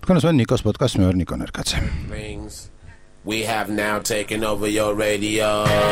თქვენ ასვენ ნიკოს პოდკასტს მე ვარ ნიკო ნერკაცე. We have now taken over your radio.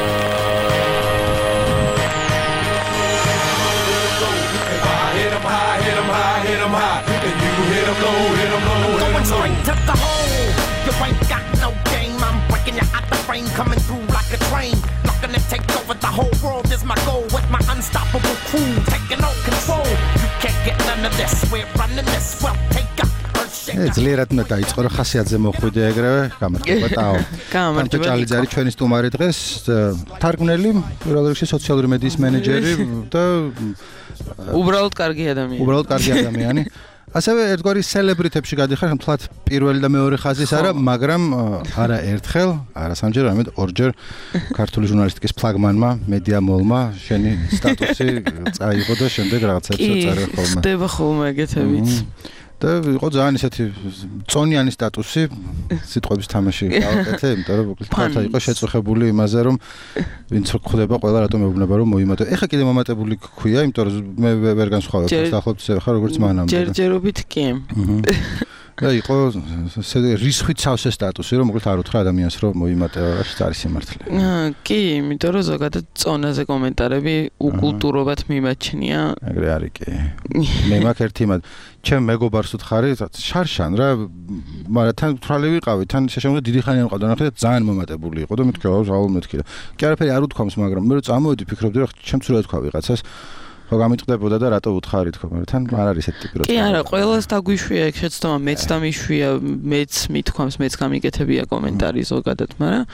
Hit 'em high, hit 'em high, hit 'em high. And you hit 'em low, hit 'em low. Going straight to the hole. You ain't got no game. I'm breaking you out the frame, coming through like a train. Not gonna take over the whole world is my goal. With my unstoppable crew taking all control. You can't get none of this. We're running this. Well, take up. ძლიერად უნდა დაიწყო რომ ხასიათზე მოხვიდე ეგრევე გამარჯობა ტაო. გამარჯობა ჭალიძე არის ჩვენი სტუმარი დღეს თარგმნელი პირველ რიგში სოციალური მედიის მენეჯერი და უბრალოდ კარგი ადამიანი. ასევე ერთგვარი სელებრიტებში გადიხარ თლათ პირველი და მეორე ხაზის არა, მაგრამ არა ერთხელ, არა სამჯერ, არამედ ორჯერ ქართული ჟურნალისტიკის ფლაგმანმა, მედიამოლმა შენი სტატუსი წაიღო და შემდეგ რაღაცებს წერე ხოლმე. ხდება ხოლმე ეგეთებით. და იყო ძალიან ისეთი წონიანი სტატუსი სიტყვების თამაში გავაკეთე, იმიტომ რომ თქვენთან იყო შეწუხებული იმაზე, რომ ვინც ხდება ყველა რატომ ეუბნება რომ მოიმატო. ეხა კიდე მომატებული გქვია, იმიტომ რომ მე ვერ განსხვავებ დაახლოებით ხარ როგორც მანამდე. ჯერჯერობით კი. და იყო რისხვით სავსე სტატუსი, რომ მოკლედ არ უთხრა ადამიანს რომ მოიმატე, რაც არის სიმართლე. კი, იმიტომ რომ ზოგადად წონაზე კომენტარები უკულტურობად მიმაჩნია. ეგრე არის კი. მე მაქვს ერთი იმად ჩემ მეგობარს უთხარი, შარშან რა, მაგრამ თან თვალე ვიყავი, თან შეშემოდი დიდი ხანი არ მყავდა, ნახე და ძალიან მომატებული იყო და მეთქი, აუ, მეთქი. კი არაფერი არ უთქვამს, მაგრამ მე რო წამოვედი, ფიქრობდი რომ ჩემს რა თქვა ვიღაცას. ხო გამიტყდებოდა და რატო უთხარი თქო, მაგრამ თან არ არის ესეთი ტიპი რო. კი არა, ყველას დაგვიშვია ეგ შეცდომა, მეც დამიშვია, მეც მithქვამს, მეც გამიკეთებია კომენტარი ზოგადად, მაგრამ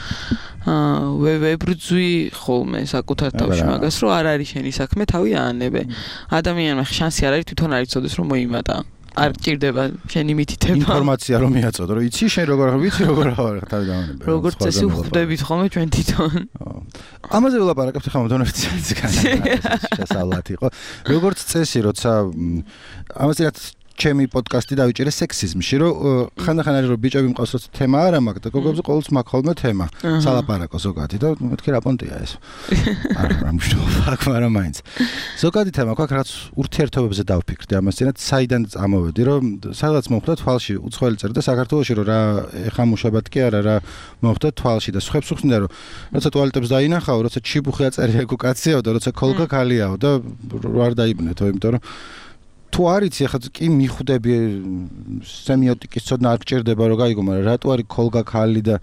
ვებრძვი ხოლმე საკუთარ თავში მაგას, რომ არ არის შენი საქმე, თავი აანებე. ადამიანმა შანსი არ არის თვითონ არ იცოდეს რომ მოიმატა. არ ჭირდება შენი მითითება. ინფორმაცია რომ მიაწოდო, რომ იცი შენ როგორ ვიცი როგორ ხარ თავი დავანებე. როგორც წესი ვხვდებით ხოლმე ჩვენ თვითონ. ამაზე ვლაპარაკებთ ხომ მონოფიციაში შესავლათ იყო. როგორც წესი, როცა ამაზე რაც ჩემი პოდკასტი დავიჭერე სექსიზმში, რომ ხანდახან არის რომ ბიჭები მყავს როცა თემა არ მაქვს და გოგოებზე ყოველთვის მაქვს ხოლმე თემა. სალაპარაკო ზოგადი და მეთქი რა პონტია ეს. არა მნიშვნელობა აქვს, მაგრამ მაინც. ზოგადი თემა გვაქვს, რაც ურთიერთობებზე დავფიქრდი ამასთანაც, საიდან წამოვედი, რომ სადღაც მომხდა თვალში უცხოელი წერ და საქართველოში რომ რა ეხამუშებად კი არა რა მომხდა თვალში და სხვებს უხსნიდა რომ როცა ტუალეტებს დაინახავ, როცა ჩიბუხი აწერი ეკუკაციაო და როცა კოლგა ქალიაო და არ დაიბნეთო, იმიტომ რომ თუ არიცი ახლა კი მიხვდები სემიოტიკის ცოდნა არ გჭირდება რომ გაიგო, მაგრამ რატო არის კოლგა ქალი და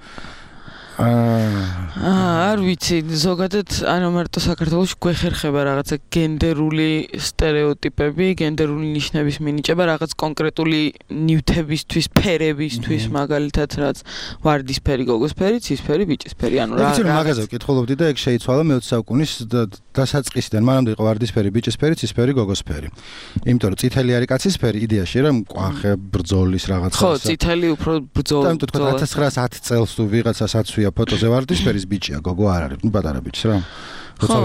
არ ვიცი, ზოგადად არა მარტო საქართველოში გვეხერხება რაღაცა გენდერული სტერეოტიპები, გენდერული ნიშნების მინიჭება რაღაც კონკრეტული ნივთებისთვის, ფერებისთვის, მაგალითად რაც ვარდისფერი, გოგოსფერი, ცისფერი, ბიჭისფერი, ანუ რა. ვიცი რომ მაგაზე ვკითხულობდი და ეგ შეიცვალა მე-20 საუკუნის დასაწყისიდან, მანამდე იყო ვარდისფერი, ბიჭისფერი, ცისფერი, გოგოსფერი. იმიტომ რომ წითელი არის კაცისფერი, იდეაში რა მკვახე, ბრძოლის რაღაცა. ხო, წითელი უფრო ბრძოლა. და თქო 1910 წელს თუ ვიღაცას აცვია ფოტოზე ვარდისფერის ბიჭია, გოგო არ არის, პატარა ბიჭს რა. ხო,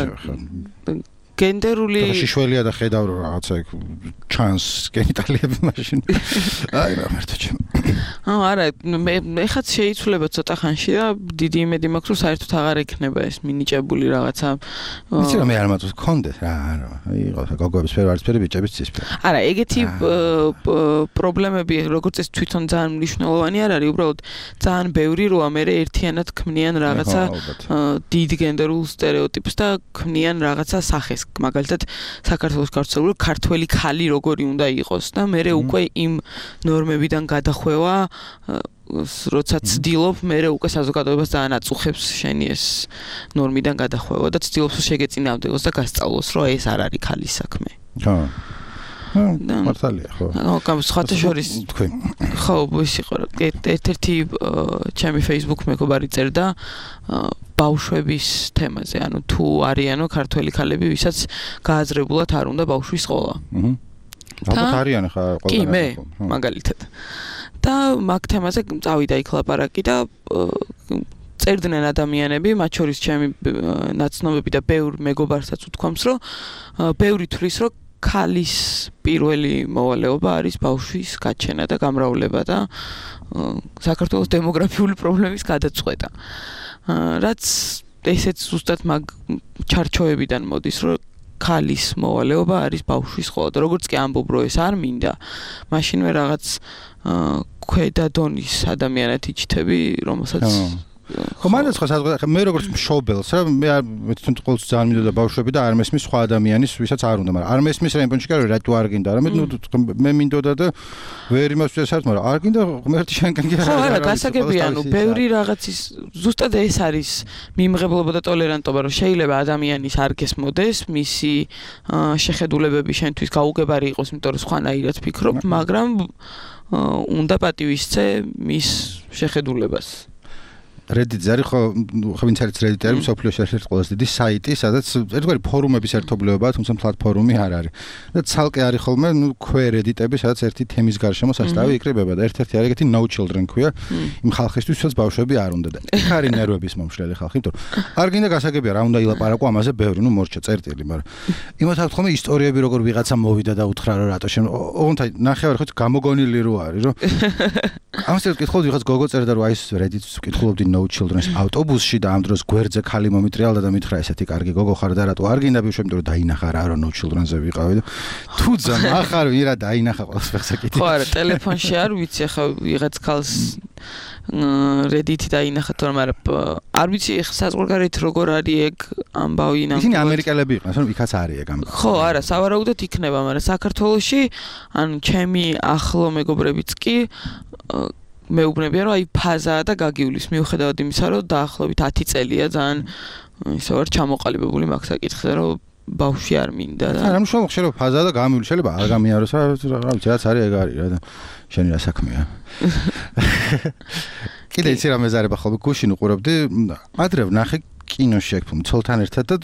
გენდერული შიშველია და ხედავ რომ რაღაცა ჩანს გენიტალიები მაშინ. აი რა მარტო ჩემ. არა, მე ხაც შეიცვლება ცოტა ხანში და დიდი იმედი მაქვს რომ საერთოდ აღარ ექნება ეს მინიჭებული რაღაცა. ვიცი რომ მე არ მაქვს კონდე რა, იყო გოგოების ფერი ვარდისფერი, ბიჭების ცისფერი. არა, ეგეთი პრობლემები როგორც ეს თვითონ ძალიან მნიშვნელოვანი არ არის, უბრალოდ ძალიან ბევრი როა მე ერთიანად ქმნიან რაღაცა დიდ გენდერულ სტერეოტიპს და ქმნიან რაღაცა სახეს. მაგალითად საქართველოს გავრცელებული ქართველი ქალი როგორი უნდა იყოს და მე უკვე იმ ნორმებიდან გადახვევა როცა ცდილობ მე უკვე საზოგადოებას ძალიან აწუხებს შენი ეს ნორმიდან გადახვევა და ცდილობს შეგეწინააღმდეგოს და გასწავლოს რომ ეს არ არის ქალის საქმე. ხო. მართალია ხო. სხვათა შორის თქვენ. ხო, ის იყო ერთ-ერთი ჩემი Facebook მეგობარი წერდა ბავშვების თემაზე, ანუ თუ არიანო ქართველი ქალები, ვისაც გააზრებულად არ უნდა ბავშვის სკოლა. ალბათ არიან ხა ყველა. კი, მე მაგალითად. და მაგ თემაზე წავიდა იქ ლაპარაკი და წერდნენ ადამიანები, მათ შორის ჩემი ნაცნობები და ბევრ მეგობარსაც უთქვამს, რომ ბევრი თვლის, რომ ქალის პირველი მოვალეობა არის ბავშვის გაჩენა და გამრავლება და საქართველოს დემოგრაფიული პრობლემის გადაწყვეტა. რაც ესეც ზუსტად მაგ ჩარჩოებიდან მოდის, რომ ქალის მოვალეობა არის ბავშვის ყოლა და როგორც კი ამბობ რომ ეს არ მინდა მაშინვე რაღაც ქვედა დონის ადამიანად იჩითები რომელსაც ხო მანდაც ხო სადღაც მე როგორც მშობელს რა მე თვითონ ყოველთვის ძალიან მინდოდა ბავშვები და არ მესმის სხვა ადამიანის ვისაც არ უნდა მაგრამ არ მესმის რაიმპონში კი რა თუ არ გინდა რა მე მინდოდა და ვერ იმას ვისაც მაგრამ არ გინდა ღმერთი შენკენ კი ხო არა გასაგებია ანუ ბევრი რაღაცის ზუსტად ეს არის მიმღებლობა და ტოლერანტობა რომ შეიძლება ადამიანის არ გესმოდეს მისი შეხედულებები შენთვის გაუგებარი იყოს იმიტომ რომ სხვანაირად ფიქრობ მაგრამ უნდა პატივისცე მის შეხედულებას Reddit-ზე არის ხო ვინც არის Reddit-ი არის მსოფლიოში ერთ-ერთი ყველაზე დიდი საიტი, სადაც ერთგვარი ფორუმების ერთობლიობაა, თუმცა პლატფორმი არ არის. და ცალკე არის ხოლმე ქვე Reddit-ები, სადაც ერთი თემის გარშემო სასწავი იკრიბება და ერთ-ერთი არის ეგეთი no children ქვია, იმ ხალხისთვის, ვისაც ბავშვები არ უნდა და იქ არის ნერვების მომშლელი ხალხი, იმიტომ რომ არ გინდა გასაგებია რა უნდა ილაპარაკო ამაზე ბევრი, ნუ მორჩა წერტილი, მაგრამ იმათ აქვს ხოლმე ისტორიები როგორ ვიღაცა მოვიდა და უთხრა რომ რატო ოღონდ აი ნახევარი ხო გამოგონილი რო არის, რომ ამას კითხულობ ვიღაც გოგო წერდა რომ აი ეს Reddit-ს კითხულობდი no children's ავტობუსში და ამ დროს გვერდზე ხალი მომიტრიალდა და მითხრა ესეთი კარგი გოგო ხარ და რატო არ გინდა ბიშვები რომ დაინახა რა რომ no children's-ზე ვიყავი და თუ ძა ახარ ვირა დაინახა ყველას ფეხსაკეთი ხო არა ტელეფონში არ ვიცი ახლა ვიღაც ხალს Reddit-ი დაინახა თორემ არ ვიცი საზღვარგარეთ როგორ არის ეგ ამბავი ნამ ისინი ამერიკელები იყვნენ რომ იქაც არის ეგ ამბავი ხო არა სავარაუდოდ იქნება მაგრამ საქართველოში ანუ ჩემი ახლო მეგობრებიც კი მეუბნებიან რომ აი ფაზაა და გაგივლის მიუხედავად იმისა რომ დაახლოებით 10 წელია ძალიან ისე ვარ ჩამოყალიბებული მაგ საკითხზე რომ ბავშვი არ მინდა და არა მშობლ ხშირ ფაზაა და გამივლის შეიძლება არ გამიაროს რა ვიცი რაც არის ეგ არის რა და შენი რა საქმეა კიდე იცი რა მეზარება ხოლმე გუშინ უყურებდი ადრე ვნახე კინოში ეგ ფილმი ცოლთან ერთად და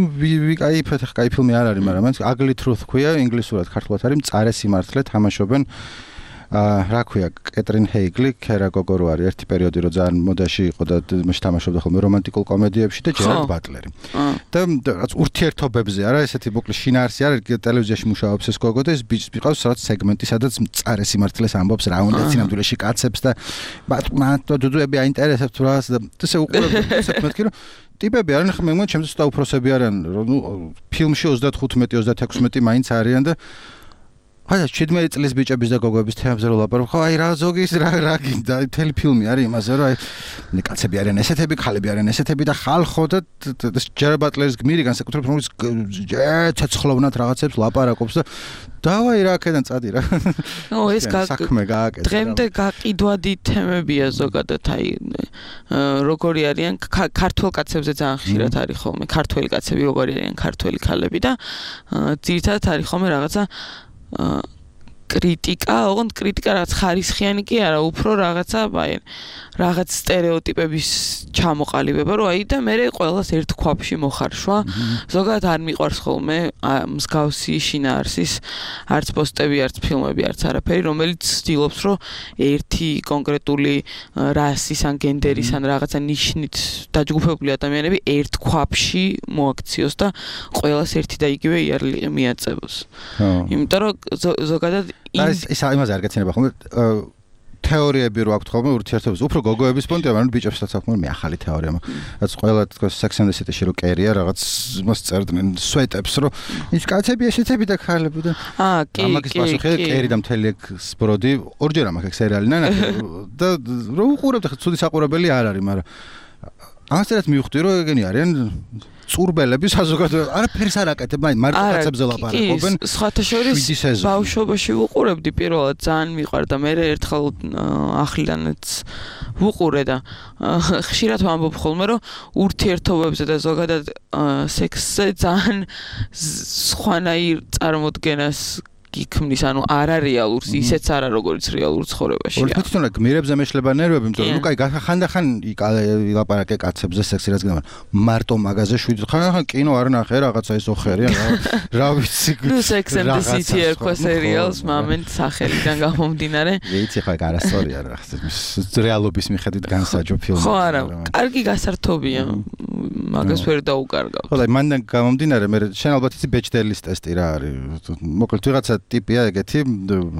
კაი ფილმი არ არის მაგრამ Ugly Truth ქვია ინგლისურად ქართულად არის მწარე სიმართლე თამაშობენ რა ქვია კეტრინ ჰეიგლი, ქერა გოგო რო არის ერთი პერიოდი რო ძალიან მოდაში იყო და თამაშობდა ხოლმე რომანტიკულ კომედიებში და ჯერალდ ბატლერი. და რაც ურთიერთობებზე არა ესეთი მოკლე შინაარსი არის ტელევიზიაში მუშაობს ეს გოგო და ეს ბიჭს მიყავს რაღაც სეგმენტი სადაც მწარე სიმართლეს ამბობს რა უნდა სინამდვილეში კაცებს და მათ დუდუები აინტერესებს რაღაც და ესე უყურებ ესე მეთქი რომ ტიპები არიან ხმე მე ჩემთვის და უფროსები არიან რომ ნუ ფილმში 35-36 მაინც არიან და აი 17 წლის ბიჭების და გოგოების თემებზე რო ლაპარაკობ, ხო აი რა ზოგის რა გინდა, მთელი ფილმი არის იმაზე რომ აი კაცები არიან ესეთები, ხალები არიან ესეთები და ხალხო და ჯერ ბატლერის გმირი განსაკუთრებით რომელიც ცეცხლოვნად რაღაცებს ლაპარაკობს და დავაი რა აქედან წადი რა. ო ეს საქმე გააკეთე. დღემდე გაყიდვადი თემებია ზოგადად აი როგორი არიან ქართველ კაცებზე ძალიან ხშირად არის ხოლმე ქართველი კაცები როგორი არიან ქართველი ხალები და ძირითადად არის ხოლმე რაღაცა კრიტიკა, ოღონდ კრიტიკა რაც ხარისხიანი კი არა, უფრო რაღაცა აი რაღაც სტერეოტიპების ჩამოყალიბება, რომ აი და მე ყველას ერთ ქვაფში მოხარშვა. ზოგადად არ მიყვარს ხოლმე მსგავსი შინაარსის არც პოსტები, არც ფილმები, არც არაფერი, რომელიც ცდილობს, რომ ერთი კონკრეტული რასის ან გენდერის ან რაღაცა ნიშნით დაჯგუფებული ადამიანები ერთ ქვაფში მოაქციოს და ყველას ერთი და იგივე იარლი მიაწევოს. იმიტომ რომ ზოგადად ის იმაზე არ გეცნება ხოლმე თეორიები რო აქვს ხოლმე ურთიერთობის უფრო გოგოების პონტია მაგრამ ბიჭებსაც აქვს მე ახალი თეორია რაც ყველა თქოს Sex and the City-ში რო კერია რაღაც მას წერდნენ სვეტებს რო ის კაცები ესეთები და ხალები და კი ამაგის პასუხი კერი და მთელი ეგ სპროდი ორჯერ ამაკ ეგ სერიალი ნანახი და რო უყურებთ ხა ცუდი საყურებელი არ არის მაგრამ ამასთანაც მივხვდი რომ ეგენი არიან წურბელები საზოგადოება არაფერს არ აკეთებ მარტო კაცებზე ლაპარაკობენ სხვათა შორის ბავშვობაში ვუყურებდი პირველად ძალიან მიყვარდა მე ერთხელ ახლიდანაც ვუყურე და ხშირად ვამბობ ხოლმე რომ ურთიერთობებზე და ზოგადად სექსზე ძალიან სხვანაირ წარმოდგენას გიქმნის, ანუ არარეალურს, ისეც არა როგორც რეალურ ცხოვრებაში. ორი თვითონ გმირებზე მეშლება ნერვები, იმიტომ რომ ნუ კაი ხანდახან ილაპარაკე კაცებზე სექსი რაც გინდა, მარტო მაგაზე 7 ხან კინო არ ნახე რაღაცა ის ოხერია რა ვიცი. ნუ Sex and the City ერქვა სერიალს მომენტ სახელიდან გამომდინარე. ვიცი ხა არასწორია რა, რეალობის მიხედვით განსაჯო ფილმი. ხო არა, კარგი გასართობია. მაგას ვერ დაუკარგავ. ხო და მანდან გამომდინარე მე შენ ალბათ იცი ბეჭდელის ტესტი რა არის. მოკლედ ვიღაცა ტიპია ეგეთი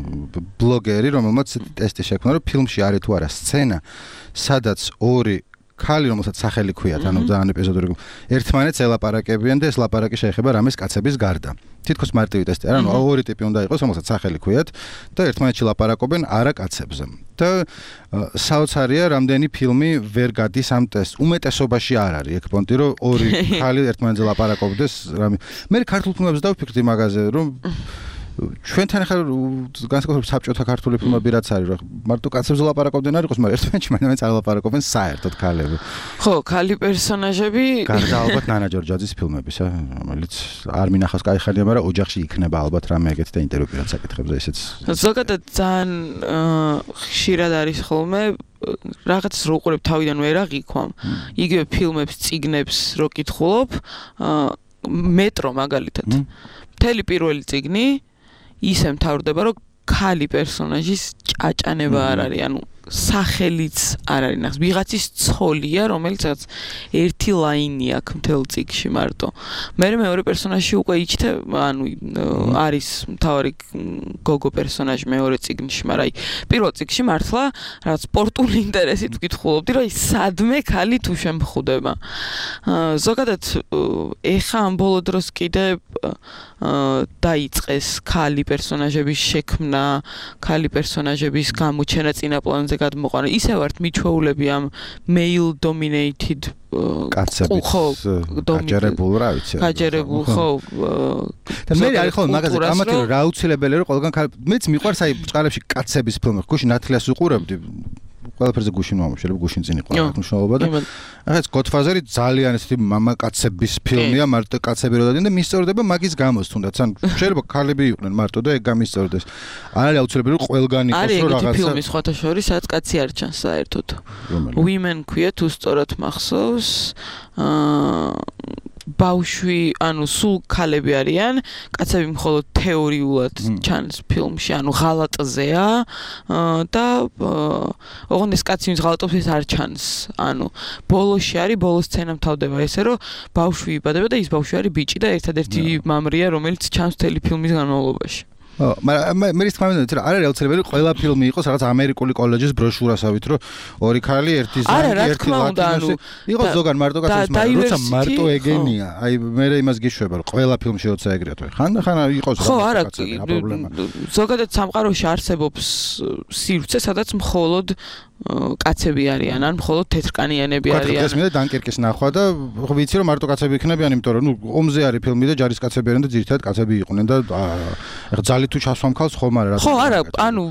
ბლოგერი, რომელმაც ტესტი შექმნა, რომ ფილმში არის თუ არა სცენა, სადაც ორი ქალი რომელსაც სახელი ქვიათ, ანუ ძალიან ეპიზოდური ერთმანეთს ელაპარაკებიან და ეს ლაპარაკი შეეხება რამეს კაცების გარდა. თითქოს მარტივი ტესტი არა, ანუ ორი ტიპი უნდა იყოს, რომელსაც სახელი ქვიათ და ერთმანეთში ლაპარაკობენ არა კაცებზე. და საოცარია, რამდენი ფილმი ვერ გადის ამ ტესტს. უმეტესობაში არ არის ეგ პონტი, რომ ორი ხალი ერთმანეთზე ლაპარაკობდეს რამე. მე ქართულ ფილმებს დავფიქრდი მაგაზე, რომ ჩვენთან ახლა განსაკუთრებით საბჭოთა ქართული ფილმები რაც არის, რა მარტო კაცებზე ლაპარაკობდნენ არ იყოს, მაგრამ ერთმანეთში მაინც არ ლაპარაკობენ საერთოდ ქალები. ხო, ქალი პერსონაჟები გარდა ალბათ ნანა ჯორჯაძის ფილმებისა, რომელიც არ მინახავს კაი ხანია, მაგრამ ოჯახში იქნება ალბათ რამე ეგეთი და ინტერვიუ პირად საკითხებზე ესეც. ზოგადად ძალიან ხშირად არის ხოლმე რაღაცას რო უყურებ თავიდან ვერ აღიქვამ. იგივე ფილმებს, წიგნებს რო კითხულობ, მეტრო მაგალითად. მთელი პირველი წიგნი ისე მთავრდება, რომ ქალი პერსონაჟის ჭაჭანება არ არის, ანუ სახელიც არ არის ნახს. ვიღაცის ცოლია, რომელიც ერთი ლაინი აქვს მთელ წიგნში მარტო. მეორე პერსონაჟი უკვე იჩნდება, ანუ არის მთავარი გოგო პერსონაჟი მეორე წიგნში, მაგრამ აი პირველ წიგნში მართლა რაღაც სპორტული ინტერესით ვკითხულობდი, რომ სადმე ქალი თუ შემხვდება. ზოგადად ეხა ამ ბოლო დროს კიდე დაიწყეს ქალი პერსონაჟების შექმნა, ქალი პერსონაჟების გამოჩენა წინა პლანზე გადმოყვანა. ისე ვართ მიჩვეულები ამ male dominated კაცებით გაჯერებულ რა ვიცი. გაჯერებულ ხო. და მე არის ხოლმე მაგაზე გამათი რომ რა აუცილებელია რომ ყველგან მეც მიყვარს აი ბჭყალებში კაცების ფილმები. გუშინ ნათლიას უყურებდი. ყველაფერზე გუშინ მომშელებ გუშინ წინ იყო რა მნიშვნელობა და ახლა ეს Godfather-ი ძალიან ესეთი მამაკაცების ფილმია, მარტო კაცები რო დადიან და მისწორდება მაგის გამოს თუნდაც ან შეიძლება ქალები იყვნენ მარტო და ეგ გამისწორდეს. არ არის აუცილებელი რომ ყველგან იყოს რომ რაღაცა. არის ფილმი სხვათა შორის სადაც კაცი არ ჩანს საერთოდ. Women ქვია თუ სწორად მახსოვს. ბავშვი, ანუ სულ ქალები არიან, კაცები მხოლოდ თეორიულად ჩანს ფილმში, ანუ ღალატზეა და ოღონდ ეს კაცი ვინც ღალატობს ეს არ ჩანს. ანუ ბოლოში არის, ბოლოს სცენა მთავრდება ესე, რომ ბავშვი იბადება და ის ბავშვი არის ბიჭი და ერთადერთი მამრია, რომელიც ჩანს მთელი ფილმის განმავლობაში. მაგრამ მე ის თქმა უნდა რა არ არის აუცილებელი ყველა ფილმი იყოს რაღაც ამერიკული კოლეჯის ბროშურასავით რომ ორი ქალი ერთი ზანგი ერთი ლათინოსი იყოს ზოგან მარტო კაცის მაგრამ როცა მარტო ეგენია აი მე იმას გიშვება რომ ყველა ფილმში როცა ეგრეა თუ ხან იყოს რა პრობლემა ზოგადად სამყაროში არსებობს სივრცე სადაც მხოლოდ კაცები არიან ან მხოლოდ თეთრკანიანები არიან. ეს მე დანკერკის ნახვა და ხო ვიცი რომ მარტო კაცები იქნებიან, იმიტომ რომ ომზე არის ფილმი და ჯარისკაცები არიან და ძირითადად კაცები იყვნენ და ეხლა ძალი თუ ჩასვამ ქალს ხომ არა რა. ხო, არა, ანუ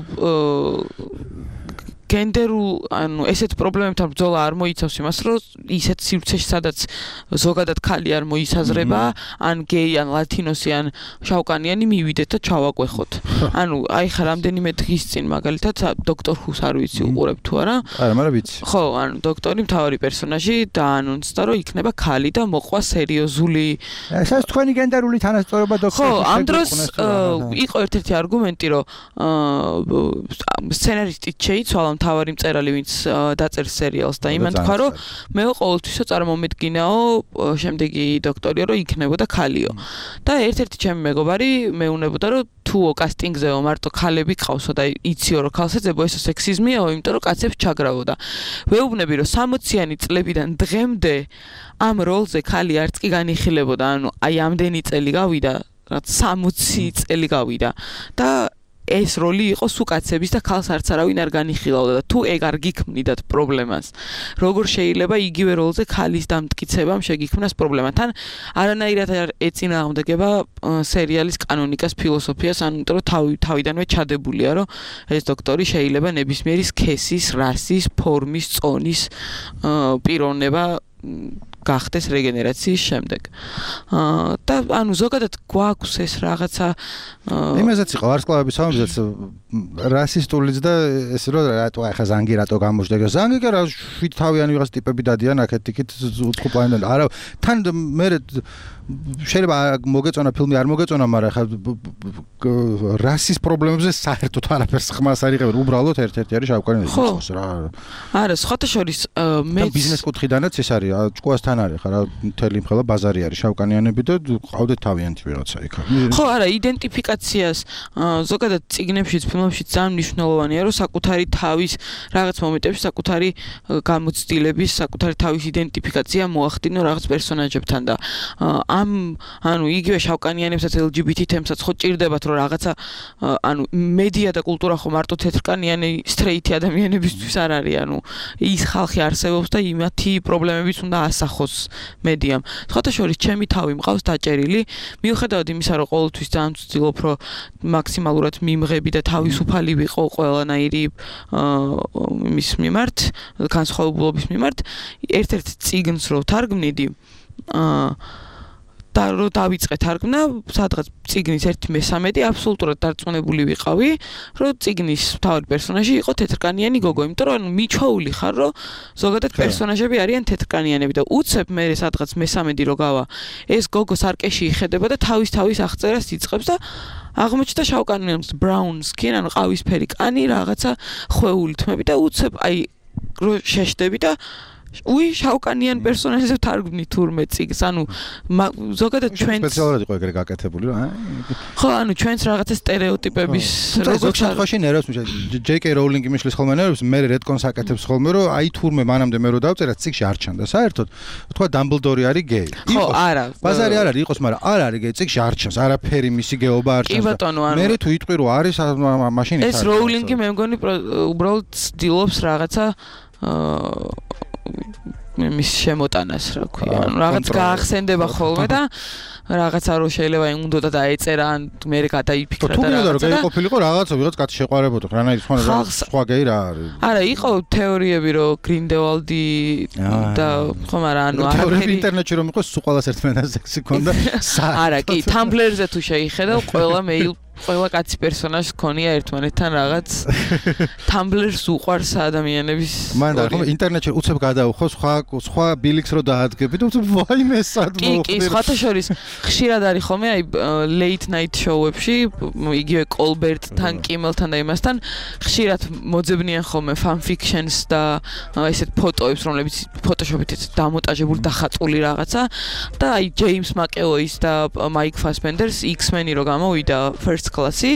გენდერულ, ანუ ესეთ პრობლემებთან ბრძოლა არ მოიცავს იმას, რომ ისეთ სივრცეში სადაც ზოგადად ქალი არ მოისაზრება, ან გეი, ან ლათინოსი, ან შავკანიანი მივიდეთ და ჩავაკვეხოთ. ანუ აი ხა რამდენიმე დღის წინ მაგალითად დოქტორ ჰუს არ ვიცი უყურებ თუ არა? არა, მაგრამ ვიცი. ხო, ანუ დოქტორი მთავარი პერსონაჟი დაანონსდა, რომ იქნება ქალი და მოყვა სერიოზული. ეს თქვენი გენდერული თანასწორობა დოქტორ. ხო, ამ დროს იყო ერთ-ერთი არგუმენტი, რომ სცენარისტი შეიცვალა თავარი მწერალი ვინც დაწერს სერიალს და იმან თქვა რომ მე ყოველთვისო წარმომედგინაო შემდეგი დოქტორია რომ იქნებოდა ქალიო და ერთ-ერთი ჩემი მეგობარი მეუნებოდა რომ თუო კასტინგზეო მარტო ქალები ყავსო და იციო რომ ქალს ეძებო ესო სექსიზმიაო იმიტომ რომ კაცებს ჩაგრავდა ვეუბნები რომ 60-იანი წლებიდან დღემდე ამ როლზე ქალი არც კი განიხილებოდა ანუ აი ამდენი წელი გავიდა რაც 60 წელი გავიდა და ეს როლი იყო სუკაცების და ქალს არც არავინ არ განიხილავდა და თუ ეგ არ გიქმნიდათ პრობლემას როგორ შეიძლება იგივე როლზე ქალის დამტკიცებამ შეგიქმნას პრობლემა თან არანაირად არ ეწინააღმდეგება სერიალის კანონიკას ფილოსოფიას ანუ თავიდანვე ჩადებულია რომ ეს დოქტორი შეიძლება ნებისმიერი სქესის, რასის, ფორმის, წონის პიროვნება გახდეს რეგენერაციის შემდეგ. და ანუ ზოგადად გვაქვს ეს რაღაცა იმასაც იყო ვარსკვლავების სამომზადს რასისტულიც და ეს რომ რატო ახლა ზანგი რატო გამოჩნდა ზანგი კი რა შვიდ თავიანი ვიღაც ტიპები დადიან აქეთ იქით უცხოპლანიდან არა თან მე შეიძლება მოგეწონა ფილმი არ მოგეწონა, მაგრამ ხა რასის პრობლემებზე საერთოდ არაფერს ხმას არ იღებენ. უბრალოდ ერთ-ერთი არის შავკანიანი იყოს რა. არა, სხვათა შორის მე ბიზნეს კუთხიდანაც ეს არის, ჭკუასთან არის ხა რა, მთელი მხელა ბაზარი არის შავკანიანები და ყავდეთ თავიანთი ვიღაცა იქ. ხო, არა, იდენტიფიკაციას ზოგადად წიგნებშიც, ფილმებშიც ძალიან მნიშვნელოვანია, რომ საკუთარი თავის რაღაც მომენტებში საკუთარი გამოცდილების, საკუთარი თავის იდენტიფიკაცია მოახდინო რაღაც პერსონაჟებთან და ანუ იგივე შავკანიანებსაც LGBT თემსაც ხო ჭირდებათ რომ რაღაცა ანუ მედია და კულტურა ხო მარტო თეთრკანიანი სტრეითი ადამიანებისთვის არ არის ანუ ის ხალხი არსებობს და იმათი პრობლემებიც უნდა ასახოს მედიამ. სხვათა შორის ჩემი თავი მყავს დაჭერილი მიუხედავად იმისა რომ ყოველთვის ძალიან ვცდილობ რომ მაქსიმალურად მიმღები და თავისუფალი ვიყო ყველანაირი იმის მიმართ განსხვავებულობის მიმართ ერთ-ერთ წიგნს რო თარგმნიდი და რო დავიწყე თარგმნა, სადღაც წიგნის 1/3 აბსოლუტურად დარწმუნებული ვიყავი, რომ წიგნის მთავარი პერსონაჟი იყო თეთრკანიანი გოგო, იმიტომ რომ ანუ მიჩვეული ხარ, რომ ზოგადად პერსონაჟები არიან თეთრკანიანები და უცებ მე სადღაც მესამედი რო გავა, ეს გოგო სარკეში იხედება და თავის აღწერას იწყებს და აღმოჩნდა შავკანიანს brown skin, ანუ ყავისფერი კანი, რაღაცა ხვეული თმები და უცებ აი რო შეშდები და შავკანიან პერსონაჟებს თარგმნი თურმე წიგს, ანუ ზოგადად ჩვენს სპეციალურად იყო ეგრე გაკეთებული რა. ხო, ანუ ჩვენს რაღაცა სტერეოტიპების როგორც შემთხვევაში ნერვს ჯეიკ როულინგი მიშლის ხოლმე ნერვს მე რედკონს აკეთებს ხოლმე რომ აი თურმე მანამდე მე რო დავწერა წიგში არ ჩანდა საერთოდ თქვა დამბლდორი არის გეი. ხო, არა. ბაზარი არ არის იყოს, მაგრამ არ არის გეი, წიგში არ ჩანს, არაფერი მისი გეობა არ ჩანს. კი ბატონო, ანუ მე თუ იტყვი რომ არის მაშინ ის ეს როულინგი მე მგონი უბრალოდ ცდილობს რაღაცა მის შემოტანას რა ქვია. ანუ რაღაც გაახსენდება ხოლმე და რაღაცა რო შეიძლება უნდა და დაეწერა ან მე გადაიფიქრა და რაღაცა. თუ მინდა რომ ყოფილიყო რაღაცა ვიღაც კაცი შეყვარებოდა, რანაირი სხვა გეი რა არის. არა, იყო თეორიები რომ გრინდევალდი და ხო მაგრამ ანუ არაფერი ინტერნეტში რომ იყოს სულ ყველას ერთმანეთს სექსი ქონდა. არა, კი, Tumblr-ზე თუ შეიხედავ ყველა მეილ ყველა კაცი პერსონაჟს ქონია ერთმანეთთან რაღაც Tumblr-ს უყვარს ადამიანების მანდა ხო ინტერნეტში უცებ გადაუხო სხვა ბილიქს რო დაადგები და უცებ ვაიმე სად მოხდა. კი, სხვათა შორის ხშირად არის ხოლმე აი late night show-ებში იგივე კოლბერტთან, კიმელთან და იმასთან ხშირად მოძებნიან ხოლმე fan fictions და ესეთ ფოტოებს რომლებიც ფოტოშოპით დამონტაჟებული დახატული რაღაცა და აი ჯეიმს მაკეოის და მაიკ ფასბენდერს X-Men-ი რო გამოვიდა first კლასი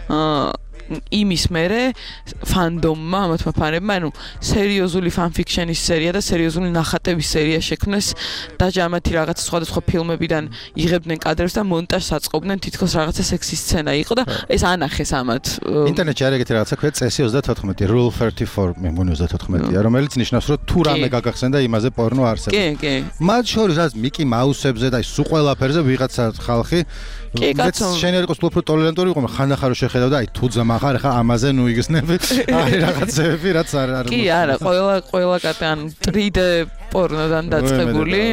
იმის მერე ფანდომმა ამათმა ფანებმა ანუ სერიოზული ფანფიქშენის სერია და სერიოზული ნახატების სერია შექმნეს და ამათი რაღაც სხვადასხვა ფილმებიდან იღებდნენ კადრებს და მონტაჟს აწყობდნენ თითქოს რაღაცა სექსი სცენა იყო და ეს ანახეს ამათ ინტერნეტში არის ეგეთი რაღაცა ქვია წესი 34 rule 34 მე მგონი 34-ია რომელიც ნიშნავს რომ თუ რამე გაგახსენდა იმაზე პორნო არსებობს კი მათ შორის რაც მიკი მაუსებზე და ის სულ ყველაფერზე ვიღაცა ხალხი შენ არ იყოს უფრო ტოლერანტური იყო ხანდახარო შეხედავ და აი თუ ძმახარ ხა ამაზე ნუ იგზნები არის რაღაცები რაც არ კი არა ყველა კატე ან 3D პორნოდან დაწყებული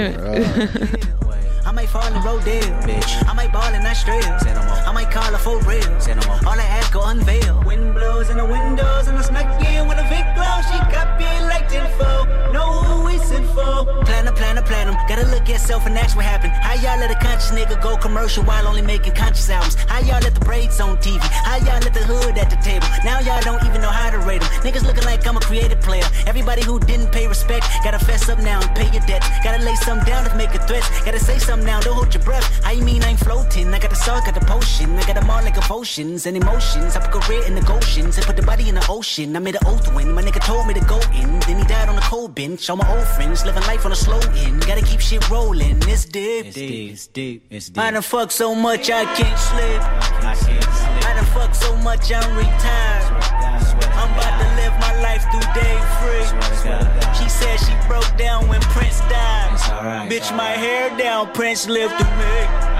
I might fall in Rodale, bitch. I might ball in Australia. I might call her for real. All I ask go unveil. Wind blows in the windows and I snuck in with a big glow. She got me like tinfoil. Know who we sent for. Platinum. Gotta look at yourself and ask what happened. How y'all let a conscious nigga go commercial while only making conscious albums? How y'all let the braids on TV? How y'all let the hood at the table? Now y'all don't even know how to rate them. Niggas looking like I'm a creative player. Everybody who didn't pay respect gotta fess up now and pay your debts. Gotta lay something down to make a threat. Gotta say something now, don't hold your breath. How you mean I ain't floating? I got the salt, got the potion. I got them all like emotions and emotions. I put career in the Goshen's and put the body in the ocean. I made an oath when my nigga told me to go in. Then he died on the cold bench. All my old friends living life on a slow end. Gotta keep shit rolling. It's deep. I done fuck so much I can't sleep. I done fuck so much I'm retired. I'm about to live my life through day free. She said she broke down when Prince died. Bitch, my hair down, Prince lived through me.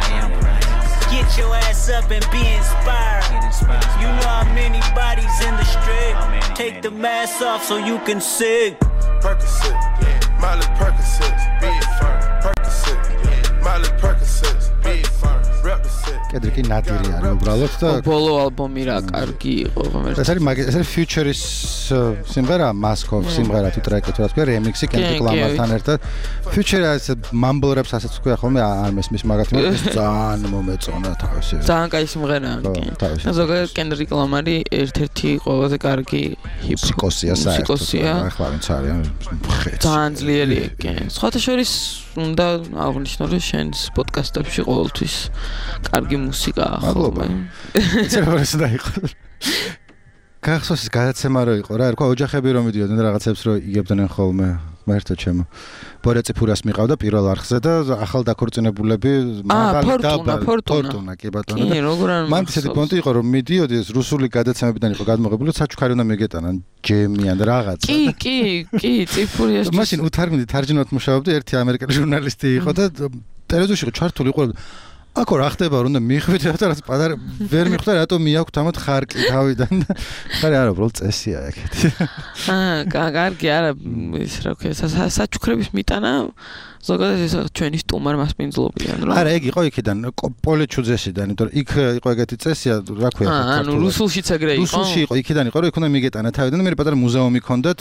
Get your ass up and be inspired. You know how many bodies in the street. Take the mask off so you can see. Percocet, Miley Percocet, be it firm. Percocet, Miley Percocet, be it firm. Represent. კედრი კი ნადირი არის უბრალოდ და ბოლო ალბომი რა კარგი იყო ღმერთი. ეს არის Future-ის სიმღერა, Maskov სიმღერა თუ ტრეკი თუ რა თქვა, რემიქსი Kendrick Lamar-თან ერთად. Future-ის mumble raps ასაც თქვა ხოლმე არ მესმის მაგათ ძალიან მომეწონა თავისი. ძალიან კაი სიმღერაა კი. ზოგადად Kendrick Lamar-ი ერთ-ერთი ყველაზე კარგი ჰიპ-ჰოპსია საერთოდ. ახლა ვინც არის ძალიან ძლიერი კი. სხვათა შორის უნდა აღნიშნო რომ შენს პოდკასტებში ყოველთვის კარგი მუსიკაა ხოლმე. წეროს დაიყო. გახსოვს გადაცემა რო იყო რა, ერქვა ოჯახები რომ მიდიოდნენ რაღაცებს რო იგებდნენ ხოლმე. მერტო ჩემო. ბორეცი ფურას მიყავდა პირველ არხზე და ახალ დაქორწინებულები მაღალი და ფორტუნა კი ბატონო. კი, როგორ არ მან ისეთი პონტი იყო რომ მიდიოდი ეს რუსული გადაცემებიდან იყო გადმოღებული, საჩუქარი უნდა მიგეტანან ჯემი ან რაღაცა. კი, ციფურია. მაშინ უთარგმნი თარჯიმნად მუშაობდი, ერთი ამერიკელი ჟურნალისტი იყო და ტელევიზორში იყო ჩართული იყო აქ რა ხდება რომ უნდა მიხვიდე და რაც პატარა ვერ მიხვდა რატომ მიაქვთ ამათ ხარკი თავიდან და ხარი არა უბრალოდ წესია ეგეთი. კარგი არა ის რა ქვია საჩუქრების მიტანა ზოგადად ეს ჩვენი სტუმარ მასპინძლობიან რა. არა ეგ იყო იქიდან პოლეჩუძესიდან იმიტომ რომ იქ იყო ეგეთი წესია რა ქვია ანუ რუსულშიც ეგრე იყო. რუსულში იყო იქიდან იყო რომ იქ უნდა მიგეტანა თავიდან მე პატარა მუზეუმი ქონდათ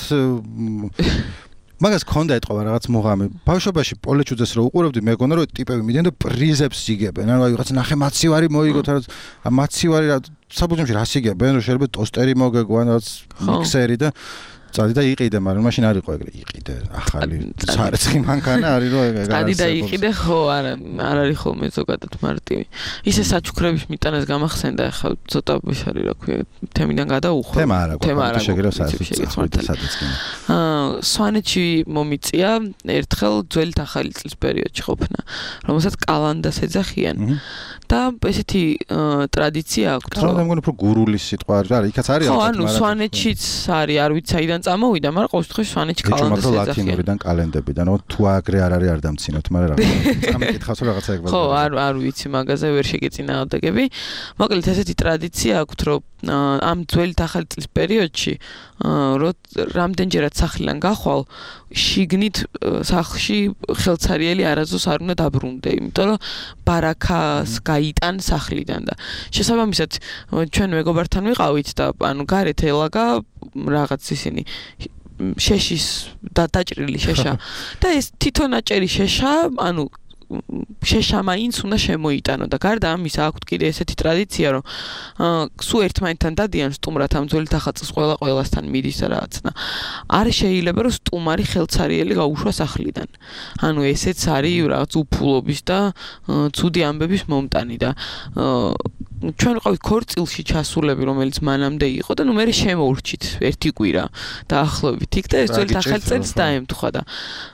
მაგას ქონდა ეთყობა რაღაც მუღამი. ბავშვობაში პოლეჩუძეს რო უყურებდი, მეგონა რომ ტიპები მიდიან და პრიზებს იგებენ. ანუ რაღაც ნახე მაცივარი მოიგოთ, რაღაც მაცივარი რა საბუჯემში რას იგებენ, რომ შეიძლება ტოსტერი მოგეგო, ან რაღაც მიქსერი და წადი და იყიდე, მაგრამ მაშინ არ იყო ეგრე იყიდე. ახალი სარეცხი მანქანა არის რომ ეგ წადი და იყიდე ხო, არ არის ხოლმე ზოგადად მარტივი. ისე საჩუქრების მიტანას გამახსენდა, ახლა ცოტა ვიშარი რა ქვია, თემიდან გადაუხო. თემა არა გვაქვს, შეგერო სადაც კი. სვანეთში მომიწია ერთხელ ძველი ახალი წლის პერიოდში ყოფნა, რომელსაც კალანდას ეძახიან. და ესეთი ტრადიცია აქვს, რომ მე მგონი უფრო გურულის სიტყვა არის, იქაც არის ალბათ, მაგრამ ხო, ანუ სვანეთშიც არის, არ ვიცი საიდან წამოვიდა, მაგრამ ყოველ შემთხვევაში სვანეთში კალანდას ეძახიან. ლათინურიდან კალენდებიდან, თუ აგრე არ არის არ დამცინოთ, მაგრამ რაღაცა წამიკითხავს რომ რაღაცა ეგ ხო, არ ვიცი მაგაზე ვერ შეგეწინააღმდეგები. მოკლედ ესეთი ტრადიცია აქვს, რომ ამ ძველი ახალი წლის პერიოდში რამდენჯერაც სახლიდან გახვალ შიგნით სახლში ხელცარიელი არასდროს არ უნდა დაბრუნდე, იმიტომ რომ ბარაქას გაიტან სახლიდან და შესაბამისად ჩვენ მეგობართან ვიყავით და ანუ გარეთ ელაგა რაღაც ისინი შეშის დაჭრილი შეშა და ეს თვითონ აჭერი შეშა ანუ შეშა მაინც უნდა შემოიტანო და გარდა ამისა აქვთ კიდე ესეთი ტრადიცია რომ სულ ერთმანეთთან დადიან სტუმრად ამ ძველი ახალწელს ყველასთან მიდის და რაღაცა არ შეიძლება რომ სტუმარი ხელცარიელი გაუშვა სახლიდან ანუ ესეც არის რაღაც უფულობის და ცუდი ამბების მომტანი და ჩვენ ვიყავით ქორწილში ჩასულები რომელიც მანამდე იყო და ნუ მე შემოურჩით ერთი კვირა დაახლოებით იქ და ეს ძველი ახალწელს დაემთხვა და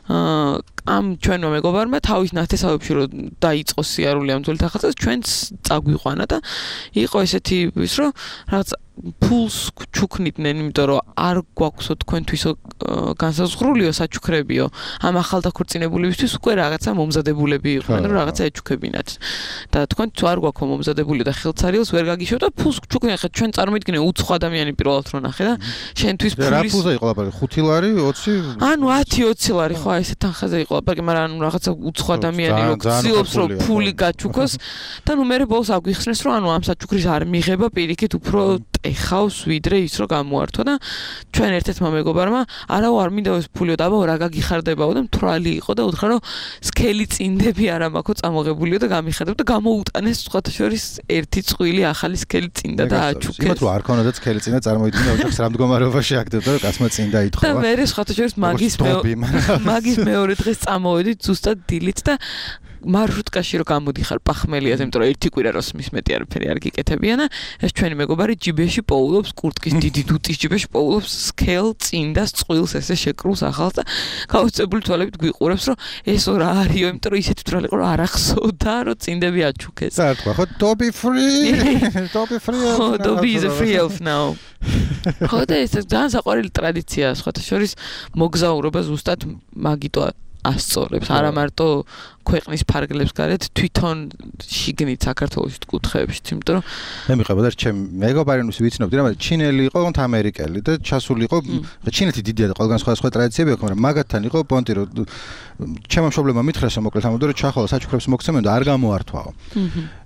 ამ ჩვენო მეგობარმა თავის ნათესავებში რომ დაიწყო სიარული ამ ძველი ახალწელს ჩვენც წაგვიყვანა და იყო ესეთი ის რომ რაღაც ფულს ჩუქნიდნენ, იმიტომ რომ არ გვაქვსო თქვენთვისო განსაზღვრულიო საჩუქრებიო ამ ახალ დაქორწინებულებისთვის უკვე რაღაცა მომზადებულები იყვნენ, რომ რაღაცა ეჩუქებინათ. და თქვენ თუ არ გვაქვთ მომზადებული და ხელცარიელს ვერ გაგიშევ და ფულს ჩუქნიან, ხა ჩვენ წარმოვიდგინე უცხო ადამიანი პირველად რო ნახე და შენთვის ფულის რა ფულზე იყო ლაპარაკი? 5 ლარი, 20? ანუ 10-20 ლარი ხო აი ესეთ თანხაზე იყო ლაპარაკი, მაგრამ ანუ რაღაცა უცხო ადამიანი რო გცდილობს რომ ფული გაჩუქოს და ნუ მე ბოლოს აგვიხსნეს რომ ანუ ამ საჩუქრის არ მიღება პირიქით უფრო ეხავს ვიდრე ის რომ გამოართვა და ჩვენ ერთ-ერთმა მეგობარმა არაო არ მინდა ეს ფულიო და აბა რა გაგიხარდებაო და მთვრალი იყო და უთხრა რომ სქელი წინდები არა მაქვს წამოღებულიო და გამიხარდებ და გამოუტანეს სხვათა შორის ერთი წყვილი ახალი სქელი წინდა და აჩუქეს. იმათ რომ არ ქონოდა სქელი წინდა წარმოიდგინე ოჯახს რა მდგომარეობაში აქდებდა და კაცმა წინდა ითხოვა. და მე სხვათა შორის მაგის მეორე დღეს წამოვედით ზუსტად დილით და მარშრუტკაში რო გამოდიხარ პახმელიაზე, იმიტომ რომ ერთი კვირა როს მის მეტი არაფერი არ გიკეთებიან და ეს ჩვენი მეგობარი ჯიბეში პოულობს კურტკის დიდი დუტის ჯიბეში პოულობს სქელ წინდას წყვილს ესე შეკრულს ახალს და გაუწებული თვალებით გვიყურებს რომ ესო რა არისო, იმიტომ რომ ისეთი თვალი იყო რომ არ ახსოვდა რომ წინდები აჩუქეს. და თქვა ხო Dobby free ხო Dobby is a free elf now. ხო და ეს ძალიან საყვარელი ტრადიციაა სხვათა შორის მოგზაურობა ზუსტად მაგიტო ასწორებს არა მარტო ქვეყნის ფარგლებს გარეთ თვითონ შიგნით საქართველოს კუთხეებში, იმიტომ რომ მე მიყავდა ჩემ მეგობარინს ვიცნობდი რა, ჩინელი იყო, თუნდაც ამერიკელი და ჩასული იყო ჩინეთი დიდია და ყველგან სხვა ტრადიციები აქვს, მაგრამ მაგათთან იყო პონტი რომ ჩემო მშობლებმა მითხრეს მოკლედ ამბობდნენ რომ ჩახვალა საჩუქრებს მოგცემენ და არ გამოართვაო.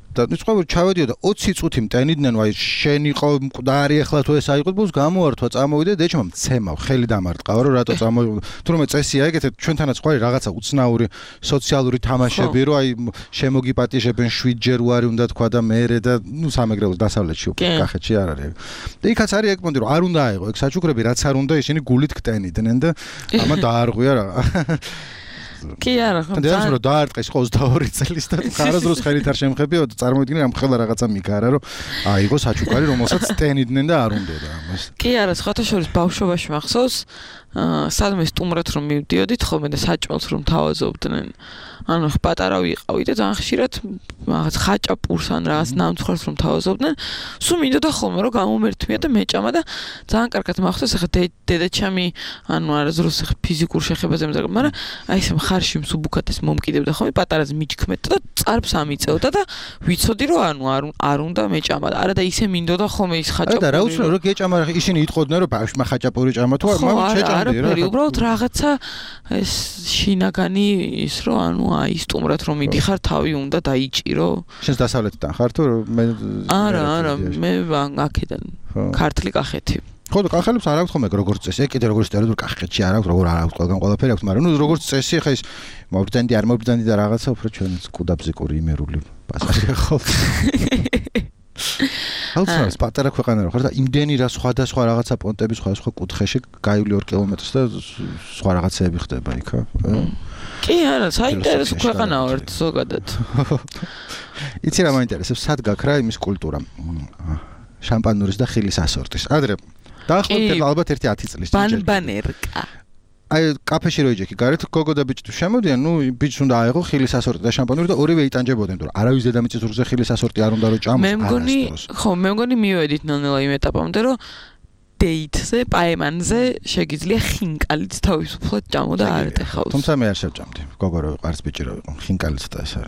და მიცხოვრო ჩავედიო და 20 წუთი მტენიდნენ აი შენ იყო მკვდარი ახლა თუ ეს აიყო ბოლოს გამოვართვა წამოვიდე და ეჭმა მცემავ ხელი დამარტყავა რომ რატო წამოვიდე თუმცა წესია ეგეთეთ ჩვენთანაც ხარ რაღაცა უცნაური სოციალური თამაშები რომ აი შემოგიპატიჟებენ 7 ჯერ უარი უნდა თქვა და მეერე და ნუ სამეგრელოს დასავლეთში უკვე კახეთში არ არის და იქაც არის ეგ პონტი რომ არ უნდა აიღო ეგ საჩუქრები რაც არ უნდა ისინი გულით გტენიდნენ და ამა დაარღვია რა კი არა ხო და რომ დაარტყეს 22 წელს და ხარაზროს ხელით არ შემხებიო და წარმოიდგინე ამ ხელა რაღაცა მიგარა რომ აიღო საჩუქარი რომელსაც ტენიდნენ და არ უნდოდა ამას კი არა სხვათა შორის ბავშვობაში მახსოვს სადმე სტუმრად რომ მივდიოდით ხოლმე და საჭმელს რომ თავაზობდნენ ანუ პატარა ვიყავი და ძალიან ხშირად რაღაც ხაჭაპურს ან რაღაც ნამცხვარს რომ თავაზობდნენ სულ მინდოდა ხოლმე რომ გამომერთმია და მეჭამა და ძალიან კარგად მახსოვს ახლა დედაჩამი ანუ არასდროს ფიზიკურ შეხებაზე მზარდა მაგრამ აი ეს მხარში მსუბუქათეს მომკიდებდა ხოლმე პატარაზე მიჩქმედდა და წარბს ამიწევდა და ვიცოდი რომ ანუ არ უნდა მეჭამა და არა და ისე მინდოდა ხოლმე ის ხაჭაპური და რა უცნაური რომ გეჭამა ისინი იტყოდნენ რომ ბავშვმა ხაჭაპური ჭამა თუ არ მამი შეჭამდი რა უბრალოდ რაღაცა ეს შინაგანი ის რომ ანუ აი სტუმრად რომ მიდიხარ თავი უნდა დაიჭირო შენს დასავლეთიდან ხარ თუ მე არა მე აქედან ქართლი კახეთი ხო და კახელებს არ აქვს ხოლმე როგორც წესი ეგ კიდე როგორც სტერეოტიპი კახეთში არ აქვს როგორ არ აქვს ყველგან ყველაფერი აქვს მაგრამ ნუ როგორც წესი ხა ის მობრძანდი არ მობრძანდი და რაღაცა უფრო ჩვენც კუდაბზიკური იმერული პასაჟია ხო ალცჰაიმერს პატარა ქვეყანა რო ხარ და იმდენი რა სხვადასხვა რაღაცა პონტები სხვადასხვა კუთხეში გაივლი 2 კილომეტრს და სხვა რაღაცეები ხდება იქა კი არა საინტერესო ქვეყანაა ვართ ზოგადად იცი რა მაინტერესებს სად გაქრა იმის კულტურა შამპანურის და ხილის ასორტის ადრე დაახლოებით ალბათ 1-10 წლის ბანბანერკა აი კაფეში რო იჯექი გარეთ გოგო და ბიჭი თუ შემოდიან ნუ ბიჭს უნდა აეღო ხილის ასორტი და შამპანური და ორივე იტანჯებოდნენ თუ არავის დედამიწის ზურგზე ხილის ასორტი არ უნდა რომ ჭამოს მე მგონი მივედით ნელ-ნელა იმ ეტაპამდე რომ დეითზე პაემანზე შეგიძლია ხინკალიც თავისუფლად ჭამო და არ ეხავს თუმცა მე არ შევჭამდი გოგო რო ყარს ბიჭი რო ხინკალიც და ეს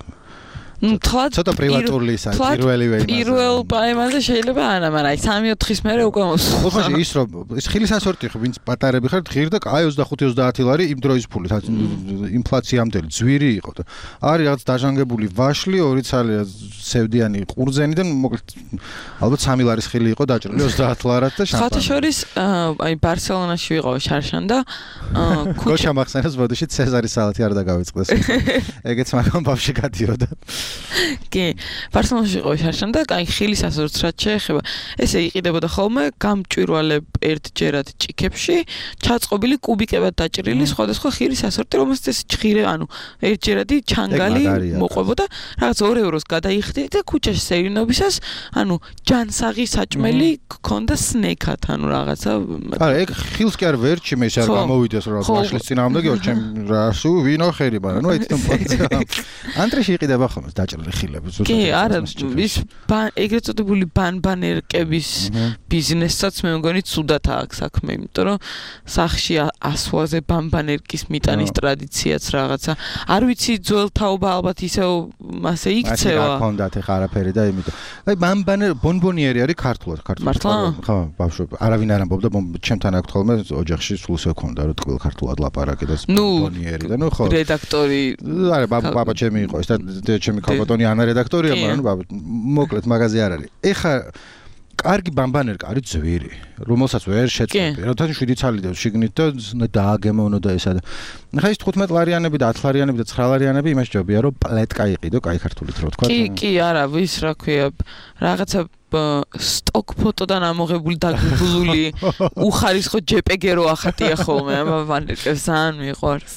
ცოტა პრივატული ის არის პირველივე იმაზე პირველ პაემანზე შეიძლება არა მაგრამ აი 3-4-ის მერე უკვე მოსულ ხო ის რომ ის ხილის ასორტი ხო ვინც პატარები ხართ ღირ და აი 25-30 ლარი იმ დროის ფულით ინფლაციამდელი ძვირი იყო და არის რაღაც დაჟანგებული ვაშლი 2 ცალი სევდიანი ყურძენი და მოკლედ ალბათ 3 ლარის ხილი იყო დაჭრილი 30 ლარად და შამპანი ხათა შორის აი ბარსელონაში ვიყავ შარშან და ქუჩა მახსენებს ბოდიში ცეზარის სალათი არ დაგავიწყდეს ეგეც მაგამ ბავში გადიოდა კი ბარსელონაში ვიყავ შარშან და აი ხილის ასორტს რაც შეეხება ესე იყიდებოდა ხოლმე გამჭვირვალებ ერთჯერად ჭიქებში ჩაწყობილი კუბიკებად დაჭრილი სხვადასხვა ხილის ასორტი რომელსაც ეს ჭხირე ანუ ერთჯერადი ჩანგალი მოყვებოდა რაღაც 2 ევროს გადაიხდი და ქუჩაში სეირნობისას ანუ ჯანსაღი საჭმელი გქონდა სნეკად ანუ რაღაცა არა ეგ ხილს კი არ ვერჩი მე შარ გამოვიდეს რა ვაშლის წინააღმდეგი ორ ჩემ რა სუ ვინო ხერი მაგრამ ნუ ეცთან პონცია ანტრეში იყიდება ხოლმე დაჭრილი ხილები კი არა ის ეგრეთ წოდებული ბანბანერკების ბიზნესაც მე მგონი ცუდად აქვს საქმე იმიტომ რომ სახში ასვაზე ბანბანერკის მიტანის ტრადიციაც რაღაცა არ ვიცი ძველთაობა ალბათ ისევ მასე იქცევა რა ქონდათ ეხა არაფერი და იმიტომ აი ბანბანერ ბონბონიერი არის ქართულად ხო ბავშვობა არავინ არ ამბობდა ჩემთან აქვს ხოლმე ოჯახში სულ ისე ქონდა რომ ტყუილ ქართულად ლაპარაკე და ბონბონიერი და ნუ ხო რედაქტორი არა ბაბა ჩემი იყო ეს და ჩემი კაპოტონი ანა რედაქტორია მაგრამ ნუ მოკლედ მაგაზე არ არის ეხა კარგი ბანბანერკა არის ძვირი რომელსაც ვერ შეწყვეტი როცა 7 ცალი და შიგნით და დააგემოვნო და ესა და ეხა ის 15 ლარიანები და 10 ლარიანები და 9 ლარიანები იმას ჯობია რომ პლეტკა იყიდო კაი ქართულით რო თქვა კი არა ვის რა ქვია რაღაცა სტოკ ფოტოდან ამოღებული დაგრული უხარისხო JPG რო ახატია ხოლმე ამ ბანერკებს ძალიან მიყვარს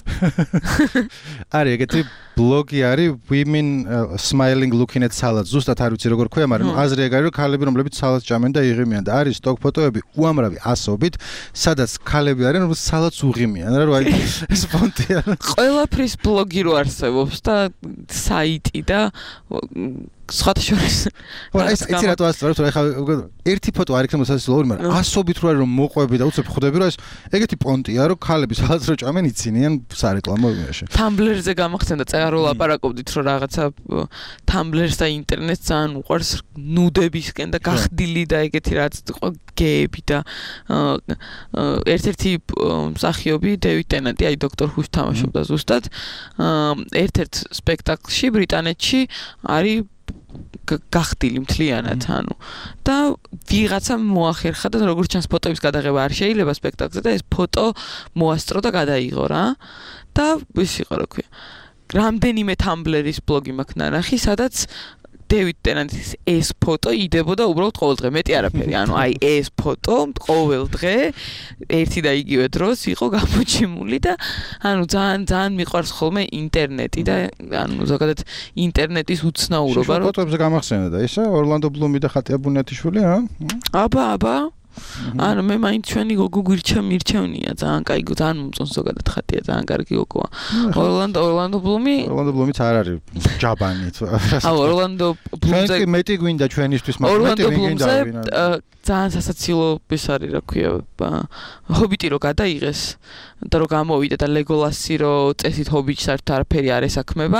არის ეგეთი ბლოგი არის women smiling looking at salads ზუსტად არ ვიცი როგორ ქვია მაგრამ აზრი ეგ არის რომ ქალები რომლებიც სალატს ჭამენ და იღიმიან და არის სტოკ ფოტოები უამრავი ასობით სადაც ქალები არიან რომლებიც სალატს უღიმიან რა რო აი ეს ფონტია ყველაფრის ბლოგი რო არსებობს და საიტი და სხვათა შორის ხო ეს იცი რატო ასწორებ რომ ეხლა ერთი ფოტო არ იქნება სასწაული მაგრამ ასობით რო არის რომ მოყვები და უცებ ხვდები რომ ეს ეგეთი პონტია რომ ქალები სალატს რო ჭამენ იცინიან სარეკლამო იმაში Tumblr-ზე გამახსენდა წერა ლაპარაკობდით რომ რაღაცა Tumblr-ს და ინტერნეტს ძალიან უყვარს ნუდებისკენ და გახდილი და ეგეთი რაც იყო გეები და ერთ-ერთი მსახიობი დევიდ ტენანტი აი დოქტორ ჰუს თამაშობდა ზუსტად ერთ-ერთ სპექტაკლში ბრიტანეთში არის გახდილი მთლიანად, ანუ და ვიღაცამ მოახერხა და როგორც ჩანს ფოტოების გადაღება არ შეიძლება სპექტაკლზე და ეს ფოტო მოასწრო და გადაიღო რა. და ის იყო რა ქვია. რამდენიმე Tumblr-ის ბლოგი მაქვს ნარახი, სადაც დევიდ ტენანტის ეს ფოტო იდებოდა უბრალოდ ყოველ დღე, მეტი არაფერი. ანუ აი ეს ფოტო ყოველ დღე ერთი და იგივე დროს იყო გამოჩიმული და ანუ ძალიან მიყვარს ხოლმე ინტერნეტი და ანუ ზოგადად ინტერნეტის უცნაურობა, რომ ფოტოებზე გამახსენდა და ისა ორლანდო ბლუმი და ხატია ბუნიათიშვილი, ა? აბა ანუ მე მაინც ჩვენი გოგო მირჩევნია ძალიან კაი ძალიან მომწონს ზოგადად ხატია ძალიან კარგი გოგოა ორლანდო ბლუმიც არ არის ჯაბანი ორლანდო ბლუმზე მეტი გვინდა ჩვენისთვის მაგრამ მეტი გვინდა ძალიან სასაცილოების არის რა ქვია ჰობიტი რო გადაიღეს და რო გამოვიდა და ლეგოლასი რო წესით ჰობიტს არაფერი არ ესაქმება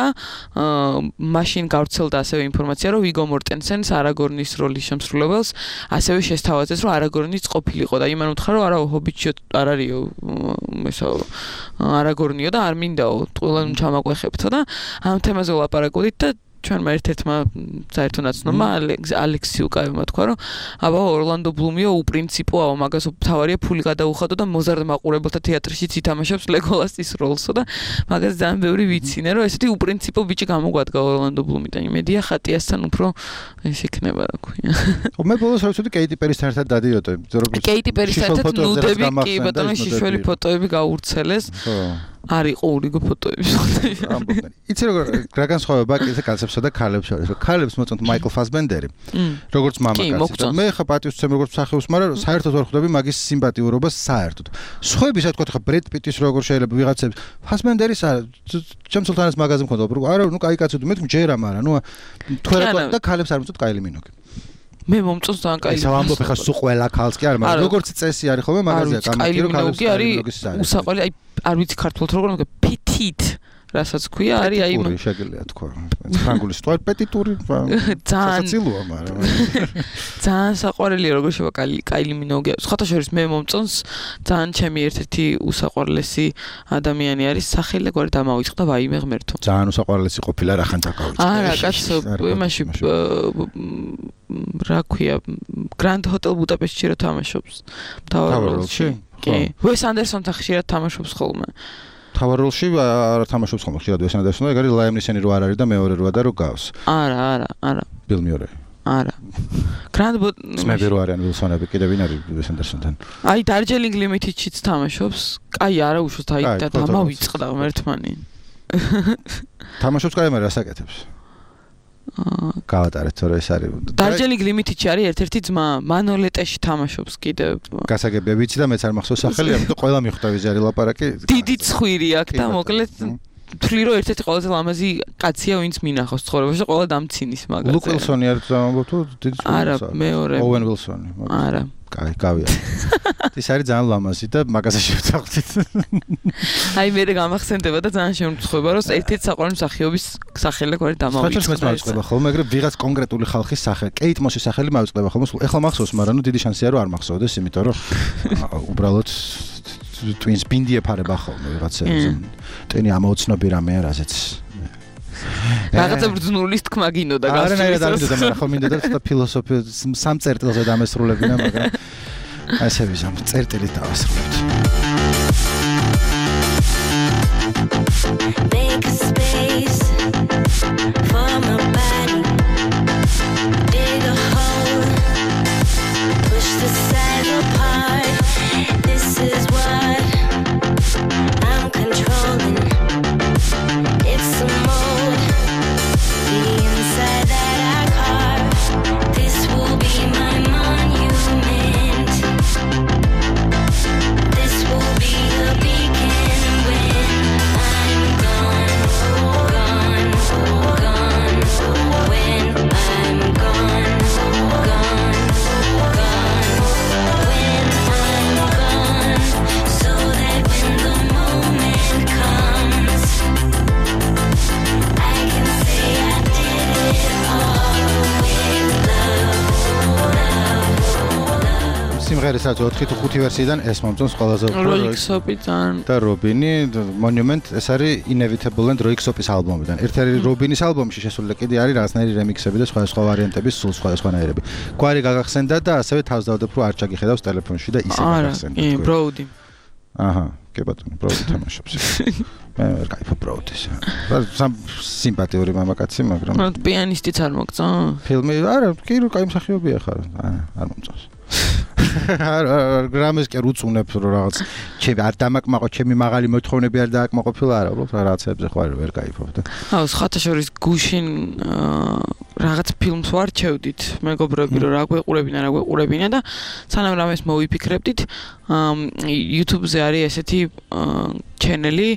მაშინ გავრცელდა ასევე ინფორმაცია რომ ვიგო მორტენსენს არაგორნის როლის შემსრულებელს ასევე შესთავაზეს რომ არაგორნიც ყოფილიყო და იმან უთხრა რომ არა ჰობიტში არ არისო ესა არაგორნიო და არ მინდაო ყველამ ჩამაყვეხებთო და ამ თემაზე ვლაპარაკობდით და ჩვენმა ერთ-ერთმა საერთო ნაცნობმა ალექსიუკაევმა თქვა რომ აბა ორლანდო ბლუმიო უპრინციპოაო მაგას თავარია ფული გადაუხადო და მოზარდ მაყურებელთა თეატრშიც ითამაშებს ლეგოლასის როლსო და მაგას ძალიან ბევრი ვიცინე რომ ესეთი უპრინციპო ბიჭი გამოგვადგა ორლანდო ბლუმი და იმედია ხატიასთან უფრო ეს იქნება რა ქვია მე ბოლოს რა ვიცი კეიტი პერისთან ერთად დადიოდე კეიტი პერისთან ერთად ნუდები კი ბატონო შიშველი ფოტოები გაურცელეს არის ყურიგო ფოტოები ამბობდნენ. იცი როგორ რა განსხვავება კიდე კაცებსა და ქალებს შორის. ქალებს მოწონთ მაიკლ ფასბენდერი, როგორც მამაკაცი. მე ხა პატივისცემ როგორც მსახიობს, მაგრამ საერთოდ ვერ ხვდები მაგის სიმპათიურობას საერთოდ. სხვების რა თქვა ხა ბრედ პიტის როგორ შეიძლება ვიღაცებს ფასბენდერის ჩემსულთანეს მაგაზე მქონდა, არა, ნუ კაი კაცი მე მჯერა, მაგრამ ნუ თუ რა და ქალებს არ მოწონთ კაილი მინოგი. მე მომწონს ძალიან კაი. ისე ამბობ ხა სულ ყველა ქალს კი არა, მაგრამ როგორც წესი არის ხოლმე მაგაზია გამიგე რომ ქალებს არის უსაყვარლი, აი არ ვიცი ქართულად როგორ მოგე პიტით რასაც ქვია არის აი შეგიძლია თქვა ფრანგული სიტყვა პეტიტური სასაცილოა მაგრამ ძალიან საყვარელია როგორ შევა კაილი მინოგი სხვათა შორის მე მომწონს ძალიან ჩემი ერთ-ერთი უსაყვარლესი ადამიანი არის სახელი გვარი დამავიწყდა ვაიმე ღმერთო ძალიან უსაყვარლესი ყოფილა რახან დაკავიწყდა არა კაცო იმაში რა ქვია გრანდ ჰოტელ ბუდაპეშტში რო თამაშობს მთავრობელში კი ვეს ანდერსონთან ხშირად თამაშობს ხოლმე თავარ როლში არ თამაშობს ხოლმე ხშირად ვეს ანდერსონი ეგ არის ლაიმ ნისენი რო არ არის და მეორე როა და რო გავს არა ბილ მიორე არა გრანდ სმები რო არიან ვილსონები კიდე ვინ არის ვეს ანდერსონთან აი დარჯელინგ ლიმიტიდშიც თამაშობს კაი არა უშუალოდ აი და დამავიწყდა ერთმანი თამაშობს კაი მაგრამ რასაკეთებს გავატარეთ თორე ეს არის დარჯელინგ ლიმიტიდში არის ერთ-ერთი ძმა მანოლეტეში თამაშობს კიდე გასაგებია ვიცი და მეც არ მახსოვს სახელი ამიტომ ყველა მიხვდები ზარი ლაპარაკი დიდი ცხვირი აქ და მოკლედ თვლი რომ ერთ-ერთი ყველაზე ლამაზი კაცია ვინც მინახავს ცხოვრებაში და ყველა დამცინის მაგაზე ლუკ ვილსონი არის ამბობ თუ დიდი ცხვირი არა მეორე ოუენ ვილსონი არა კაი გავია ის არის ძალიან ლამაზი და მაგაზე შევწავდით აი მე გამახსენდება და ძალიან შემწხვება რომ ერთ-ერთი საყვარელი მსახიობის სახელი გვარი დამავიწყდა ხოლმე მაგრამ ვიღაც კონკრეტული ხალხის სახელი კეით მოსის სახელი მავიწყდება ხოლმე ეხლა მახსოვს მაგრამ ნუ დიდი შანსია რომ არ მახსოვდეს იმიტომ რომ უბრალოდ twins ბინდი ეფარება ხოლმე ვიღაცებს ტენი ამოუცნობი რამეა რაზეც რაღაცა ბრძნულის თქმა გინოდა გასწრებს. არა, არა, დამიდოდა, მაგრამ ხო მინდოდა ცოტა ფილოსოფია სამ წერტილზე დამესრულებინა, მაგრამ ასე ვიზამ წერტილით დავასრულებთ. Make a space for my body. Dig a hole. Push the side apart. This is what I'm controlling. It's a mold. The inside that I carve. This will be my monument. This will be a beacon when I'm gone, gone. სადაც 4 თუ 5 ვერსიიდან ეს მომწონს ყველაზე უფრო როიქსოპი ძალიან და რობინი Monument ეს არის Inevitable and როიქსოპის ალბომიდან. ერთ-ერთი რობინის ალბომში შესული კიდე არის რაღაცნაირი რემიქსები და სხვა ვარიანტების სულ სხვადასხვანაირები. გვარი გაგახსენდა და ასევე თავს დავდებ რომ არ ჩაგიხედავს ტელეფონში და ისე გაგახსენდა. არა, ბროუდი. აჰა, კი ბატონო, ბროუდი თამაშობს. მე ვერ გაიფო ბროუდის. სამ სიმპათიური მამაკაცი, მაგრამ პიანისტიც არ მოგწონს? ფილმი არა, კი რო კაი მსახიობია ხარ, არ მომწონს. გრამეს კი რუწუნებ რომ რაღაც ჩემი არ დამაკმაყო ჩემი მაღალი მოთხოვნები არ დააკმაყოფილა არა უბრალოდ რაღაცებზე ხო ვერ გაიფობ და აუ სხვათა შორის გუშინ რაღაც ფილმს ვარჩევდით მეგობრები რომ რა გვეყურებინა და სანამ რამეს მოვიფიქრებდით YouTube-ზე არის ესეთი ჩენელი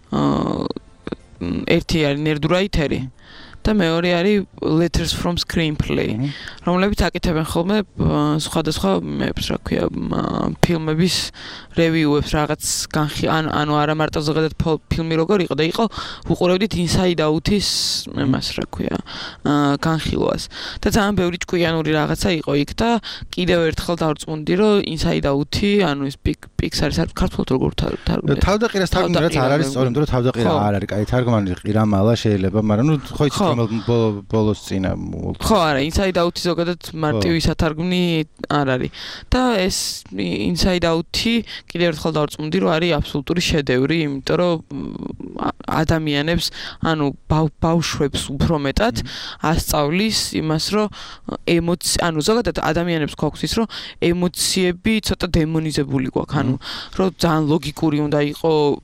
ერთი არის ნერდურაითერი და მეორე არის Letters from Screenplay, რომლებიც აკეთებენ ხოლმე სხვადასხვა მეებს, რა ქვია, ფილმების რევიუებს, რაღაც ანუ არა მარტო ზოგადად ფილმი როგორ იყო და იყო უყურებდით Inside Out-ის იმას, რა ქვია, განხილვას. და ძალიან ბევრი ჭკვიანური რაღაცა იყო იქ და კიდევ ერთხელ დავწმუნდი, რომ Inside Out-ი, ანუ ეს Pixar-ის არის ქართულად როგორ თარგმნია. თავდაყირას თარგმნა რაც არ არის სწორი, იმიტომ რომ თავდაყირა არ არის კაი თარგმანი, ყირამალა შეიძლება, მაგრამ ნუ ხო იცი ბოლოს წინა ხო არა Inside Out-ი ზოგადად მარტივი სათარგმნი არ არის და ეს Inside Out-ი კიდევ ერთხელ დავწმუნდი რომ არის აბსოლუტური შედევრი იმიტომ რომ ადამიანებს ანუ ბავშვებს უფრო მეტად ასწავლის იმას რომ ანუ ზოგადად ადამიანებს გვაქვს ის რომ ემოციები ცოტა დემონიზებული გვაქვს ანუ რომ ძალიან ლოგიკური უნდა იყოს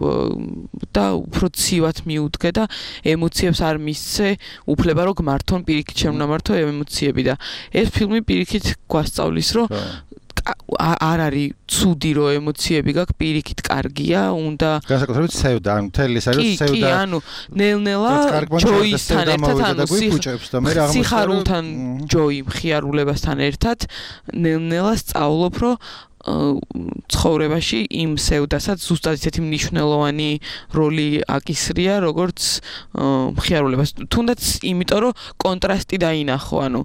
და უფრო ცივად მიუდგე და ემოციებს არ მისცე უფლება რომ გმართონ პირიქით შეუნდა მართო ემოციები და ეს ფილმი პირიქით გვასწავლის რომ არ არის ცუდი რომ ემოციები გაქვს პირიქით კარგია უნდა განსაკუთრებით სევდა ანუ თელის არის სევდა კი ანუ ნელ-ნელა ჯოისთან ერთად ანუ სიხარულთან ჯოი მხიარულებასთან ერთად ნელ-ნელა სწავლობ რომ ცხოვრებაში იმ სევდასაც ზუსტად ისეთი მნიშვნელოვანი როლი აკისრია, როგორც მხიარულებას. თუნდაც იმიტომ, რომ კონტრასტი დაინახო, ანუ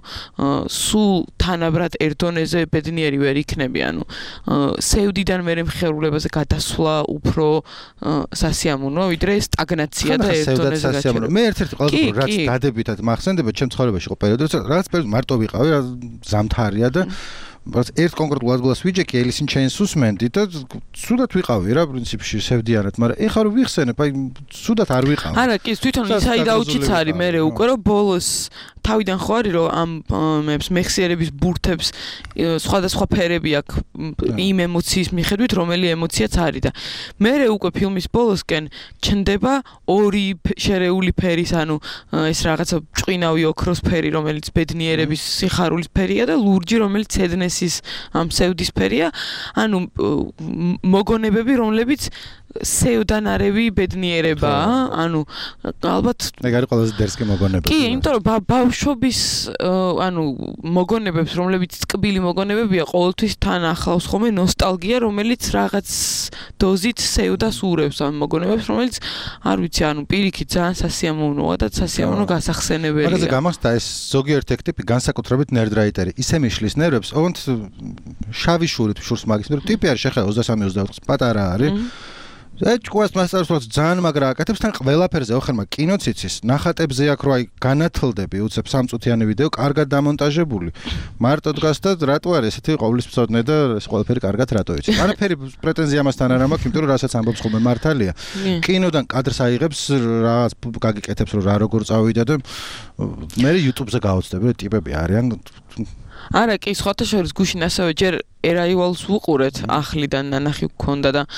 სულ თანაბრად ერთ დონეზე ბედნიერი ვერ იქნები, ანუ სევდიდან მერე მხიარულებაზე გადასვლა უფრო სასიამოვნოა, ვიდრე სტაგნაცია და ერთ დონეზე გაჩერება. მე ერთ-ერთი ყველაზე რაც დადებითად მახსენდება ჩემ ცხოვრებაში იყო პერიოდი, როცა რაღაც პერიოდი მარტო ვიყავი, ზამთარია და ერთ კონკრეტულ ადგილას ვიჯექი Alice in Chains უსმენდი და სუდად ვიყავი რა პრინციპში სევდიანად, მაგრამ ეხლა რომ ვიხსენებ, აი სუდად არ ვიყავ. არა, კი, თვითონ Inside Out-იც არის, მე უკვე რომ ბოლოს თავიდან ხო არის რომ ამ მეებს მეხსიერების ბურთებს სხვადასხვა ფერები აქვს იმ ემოციის მიხედვით, რომელი ემოციაც არის და მე უკვე ფილმის ბოლოსკენ ჩნდება ორი შერეული ფერის, ანუ ეს რაღაცა ჭვინავი ოქროს ფერი, რომელიც ბედნიერების სიხარულის ფერია და ლურჯი, რომელიც ცედნესის ამ სევდის ფერია, ანუ მოგონებები, რომლებიც სევდანარევი ბედნიერებაა, ანუ ალბათ ეგ არის ყველაზე დერსკი მოგონებები. კი, იმიტომ რომ ბავშვობის ანუ მოგონებებს, რომლებიც წკბილი მოგონებებია, ყოველთვის თან ახლავს ხოლმე ნოსტალგია, რომელიც რაღაც დოზით სევდას ურევს ამ მოგონებებს, რომელიც არ ვიცი, ანუ პირიქით ძალიან სასიამოვნოა და სასიამოვნო გასახსენებელია. მაგაზე გამახსდა ეს ზოგიერთი ტიპი განსაკუთრებით ნერდრაიტერი. ისე მიშლის ნერვებს, ოღონდ შავი შურით შურს მაგის, მაგრამ ტიპი არის შეხება 23-24 პატარა არის. ეჭკვას მასწავლებს ძალიან მაგრა აკეთებს თან ყველაფერზე ოხერმა კინოც იცის ნახატებზე აქ რო აი განათლდები უცებ სამწუთიანი ვიდეო კარგად დამონტაჟებული მარტო დგას და რატო არის ესეთი ყოვლისმცოდნე და ეს ყველაფერი კარგად რატო იცის არაფერი პრეტენზია მასთან არ მაქვს იმიტომ რომ რასაც ამბობს ხოლმე მართალია კინოდან კადრს აიღებს რაღაც გაგიკეთებს რომ რა როგორ წავიდა და მე YouTube-ზე გავოცდები რომ ტიპები არიან არა კი სხვათა შორის გუშინ ასევე ჯერ Arrivals ვუყურეთ ახლიდან ნანახი გქონდა და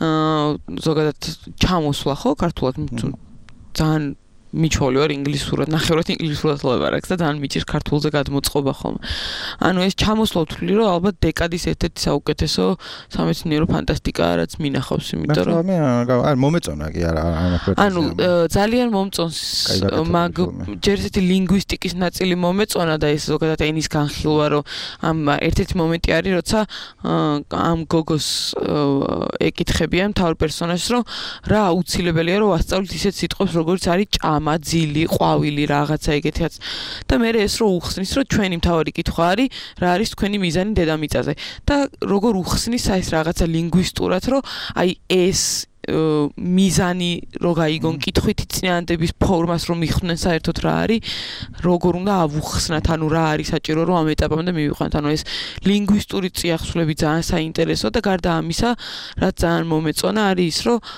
ზოგადად ჩამოსვლა ხო ქართულად ძალიან მიჩვეული ვარ ინგლისურად ნახევრად ინგლისურად ლაპარაკს და ძალიან მიჭირს ქართულზე გადმოწყობა ხოლმე. ანუ ეს ჩამოსვლა ვთვლი რომ ალბათ დეკადის ერთ-ერთი საუკეთესო სამეცნიერო ფანტასტიკა რაც მინახავს იმიტომ რომ არ მომეწონა კი არა ანუ ძალიან მომწონს მაგ ჯერ ესეთი ლინგვისტიკის ნაწილი მომეწონა და ეს ზოგადად ენის განხილვა რომ ამ ერთ-ერთი მომენტი არის როცა ამ გოგოს ეკითხებიან თავ პერსონაჟს რომ რა აუცილებელია რომ ვასწავლით ისეთ სიტყვებს როგორც არის ჭამა მაძილი, ყვავილი რაღაცა ეგეთიაც. და მე ეს რო უხსნის, რომ ჩვენი მთავარი კითხვა არის, რა არის თქვენი მიზანი დედამიწაზე. და როგორ უხსნის ეს რაღაცა ლინგვისტურად, რომ აი ეს მიზანი რო გაიგონ კითხვით წინანდების ფორმას რომ მიხვდნენ საერთოდ რა არის, როგორ უნდა ავუხსნათ, ანუ რა არის საჭირო რომ ამ ეტაპამდე მივიყვანთ. ანუ ეს ლინგვისტური წიაღსვლები ძალიან საინტერესოა და გარდა ამისა, რაც ძალიან მომეწონა არის ის, რომ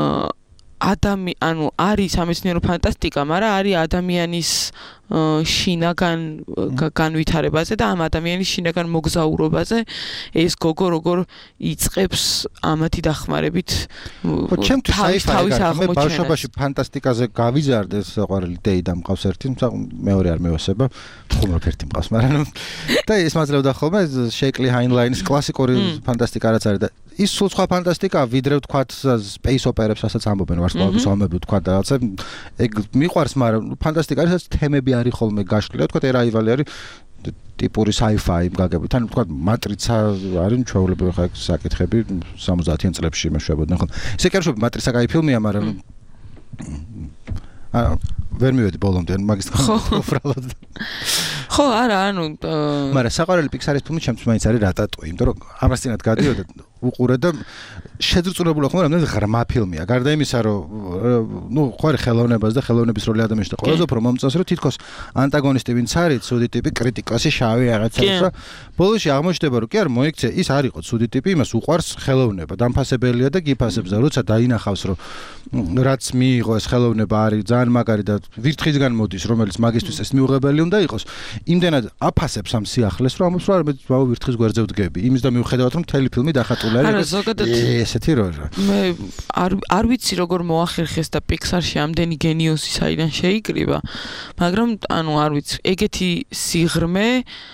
ანუ არის სამეცნიერო ფანტასტიკა, მაგრამ არის ადამიანის შინაგან განვითარებაზე და ამ ადამიანის შინაგან მოგზაურობაზე ეს გოგო როგორ იწყებს ამათი დახმარებით თავის აღმოჩენას. მე ბავშვობაში ფანტასტიკაზე გავიზარდე, საყვარელი დეიდა მყავს ერთი, მეორე არ მევასება, ხუმრობ ერთი მყავს, მაგრამ და ეს მაძლევდა ხოლმე შეიკლი ჰაინლაინის კლასიკური ფანტასტიკა რაც არის და ის სულ სხვა ფანტასტიკაა, ვიდრე ვთქვათ space opera-ებს, რასაც ამბობენ ვარსკვლავების ომები ვთქვათ და რაღაცა ეგ მიყვარს, მაგრამ ფანტასტიკა არის თემები არის ხოლმე გაშლილი, ვთქვათ ერაივალი არის ტიპური sci-fi გაგებით. თან ვთქვათ მატრიცა არის ჩვეულებრივი ხა საკითხები 70-იან წლებში მეშვებოდნენ ხოლმე. ისე კი არ ვშობ მატრიცა კაი ფილმია, მაგრამ ვერ მივედი ბოლომდე, მაგის თქმა უბრალოდ. ხო, არა, ანუ მაგრამ საყვარელი პიქსარის ფილმი ჩემთვის მაინც არის რატატუი, იმიტომ რომ ამასთანავე გადიოდა უყურე და შეძრწუნებული ხომ რამდენი ღრმა ფილმია. გარდა იმისა, რომ ხო არის ხელოვნებას და ხელოვნების როლი ადამიანში და ყველაზე უფრო მომწონს, რომ თითქოს ანტაგონისტი ვინც არის, ცუდი ტიპი, კრიტიკოსი, შავი რაღაცა და ბოლოში აღმოჩნდება, რომ კი არ მოიქცე, ის არ იყო ცუდი ტიპი, იმას უყვარს ხელოვნება, დამფასებელია და გიფასებს და როცა დაინახავს, რომ რაც მიიღო ეს ხელოვნება არის ძალიან მაგარი და ვირთხისგან მოდის, რომელიც მაგისთვის ეს მიუღებელი უნდა იყოს. იმდენად აფასებს ამ სიახლეს, რომ ამბობს, რომ მე ბავშვ ვირთხის გვერდზე ვდგები. იმის და მიუხედავად, რომ მთელი ფილმი დახატული არის. ესეთი რო მე არ ვიცი როგორ მოახერხეს და პიქსარში ამდენი გენიოსი საიდან შეიკრიბა, მაგრამ ანუ არ ვიცი, ეგეთი სიღრმე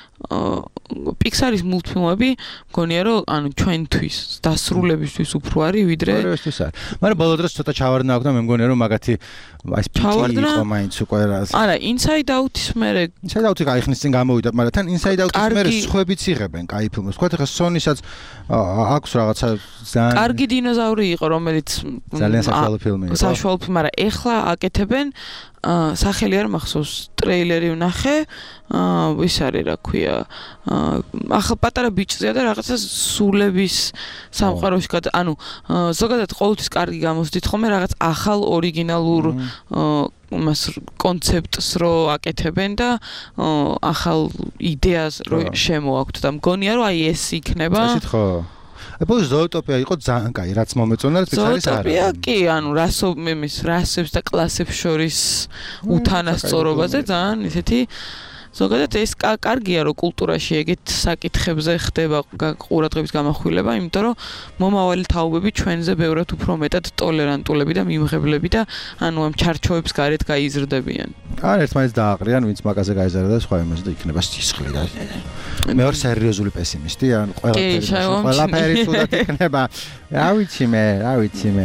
პიქსარის მულტფილმები მგონია რომ ანუ ჩვენთვის დასრულებისთვის უფრო არის ვიდრე ჩვენთვის არის. მაგრამ ბოლო დროს ცოტა ჩავარდნა აქვს და მე მგონია რომ მაგათი აი სპეციალი იყო მაინც უკვე რას. არა, Inside Out-ის მერე Inside Out-ი გაიხსნის წინ გამოვიდა, მაგრამ თან Inside Out-ის მერე სხვებიც იღებენ კაი ფილმებს. თქვათ ახლა Sony-საც აქვს რაღაცა ძალიან კარგი დინოზავრი იყო, რომელიც ძალიან საშუალო ფილმი იყო. საშუალო ფილმი, მაგრამ ეხლა აკეთებენ სახელი არ მახსოვს, ტრეილერი ვნახე, ის არის რა ქვია, ახლა პატარა ბიჭზეა და რაღაცა სულების სამყაროში ანუ ზოგადად ყოველთვის კარგი გამოსდით ხოლმე რაღაც ახალ ორიგინალურ მას კონცეპტს რო აკეთებენ და ახალ იდეას რო შემოაქვთ და მგონია რომ აი ეს იქნება. ესეთ ხო აბა ზოოტოპია იყო ძალიან კაი, რაც მომეწონა, რაც არის არა. ზოოტოპია კი, ანუ რასებს და კლასებს შორის უთანასწორობაზე ძალიან ისეთი ზოგადად ეს კარგია რომ კულტურაში ეგეთ საკითხებზე ხდება ყურადღების გამახვილება, იმიტომ რომ მომავალი თაობები ჩვენზე ბევრად უფრო მეტად ტოლერანტულები და მიმღებლები და ანუ ამ ჩარჩოებს გარეთ გაიზრდებიან. ან ერთმანეთს დააყრიან, ვინც მაგაზე გაიზარდა და სხვა იმას და იქნება სისხლი და მეორე სერიოზული პესიმისტი, ან ყველაფერი თუდად იქნება. რა ვიცი მე.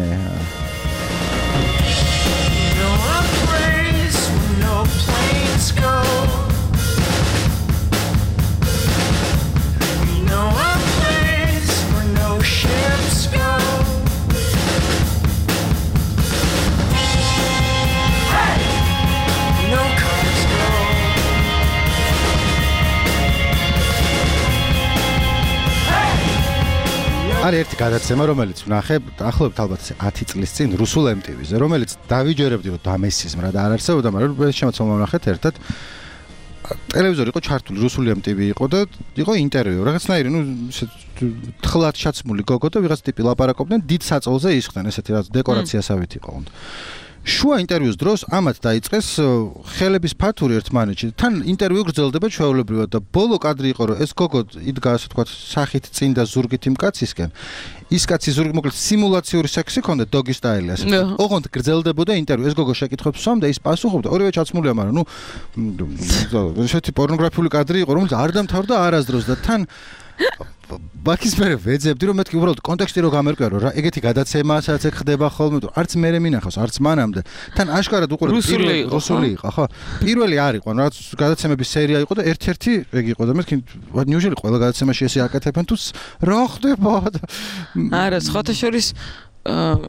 არის ერთი გადაცემა, რომელიც ვნახე, ახლობთ ალბათ 10 წლის წინ რუსულ MTV-ზე, რომელიც დავიჯერებდი რომ დამესიზმრა და არ არსებობდა, მაგრამ შემოწმო ვნახეთ ერთად. ტელევიზორი იყო ჩართული, რუსული MTV იყო და იყო ინტერვიუ, რაღაცნაირი, თხლად შაცმული გოგო და ვიღაც ტიპი ლაპარაკობდნენ, დიდ საწოლზე ისხდნენ, ესეთი რაღაც დეკორაციასავით იყო უნდა. შუა ინტერვიუს დროს ამათ დაიწყეს ხელების ფათური ერთმანეთში. თან ინტერვიუ გრძელდება ჩვეულებრივად და ბოლო კადრი იყო რომ ეს გოგო იდგა ასე თქვა სახით წინ და ზურგით იმ კაცისკენ. ის კაცი ზურგი მოკლედ სიმულაციური სექსი ქონდა დოგი სტაილი ასე. ოღონდ გრძელდებოდა ინტერვიუ. ეს გოგო შეკითხვებს სვამდა, ის პასუხობდა. ორივე ჩაცმულია, მაგრამ ესეთი პორნოგრაფიული კადრი იყო, რომელიც არ დამთავრდა არასდროს და თან ბაქის მერე ვეძებდი რომ მეთქი უბრალოდ კონტექსტი რო გამერკვია რომ ეგეთი გადაცემასაც ეგ ხდება ხოლმე თუ არც მე მინახავს არც მანამდე თან აშკარად უყურე რუსული იყო ხო პირველი არ იყო რაც გადაცემების სერია იყო და ერთ-ერთი ეგ იყო და მეთქი ნიუჟელი ყველა გადაცემაში ესე აკეთებენ თუ რა ხდება არა სხვათა შორის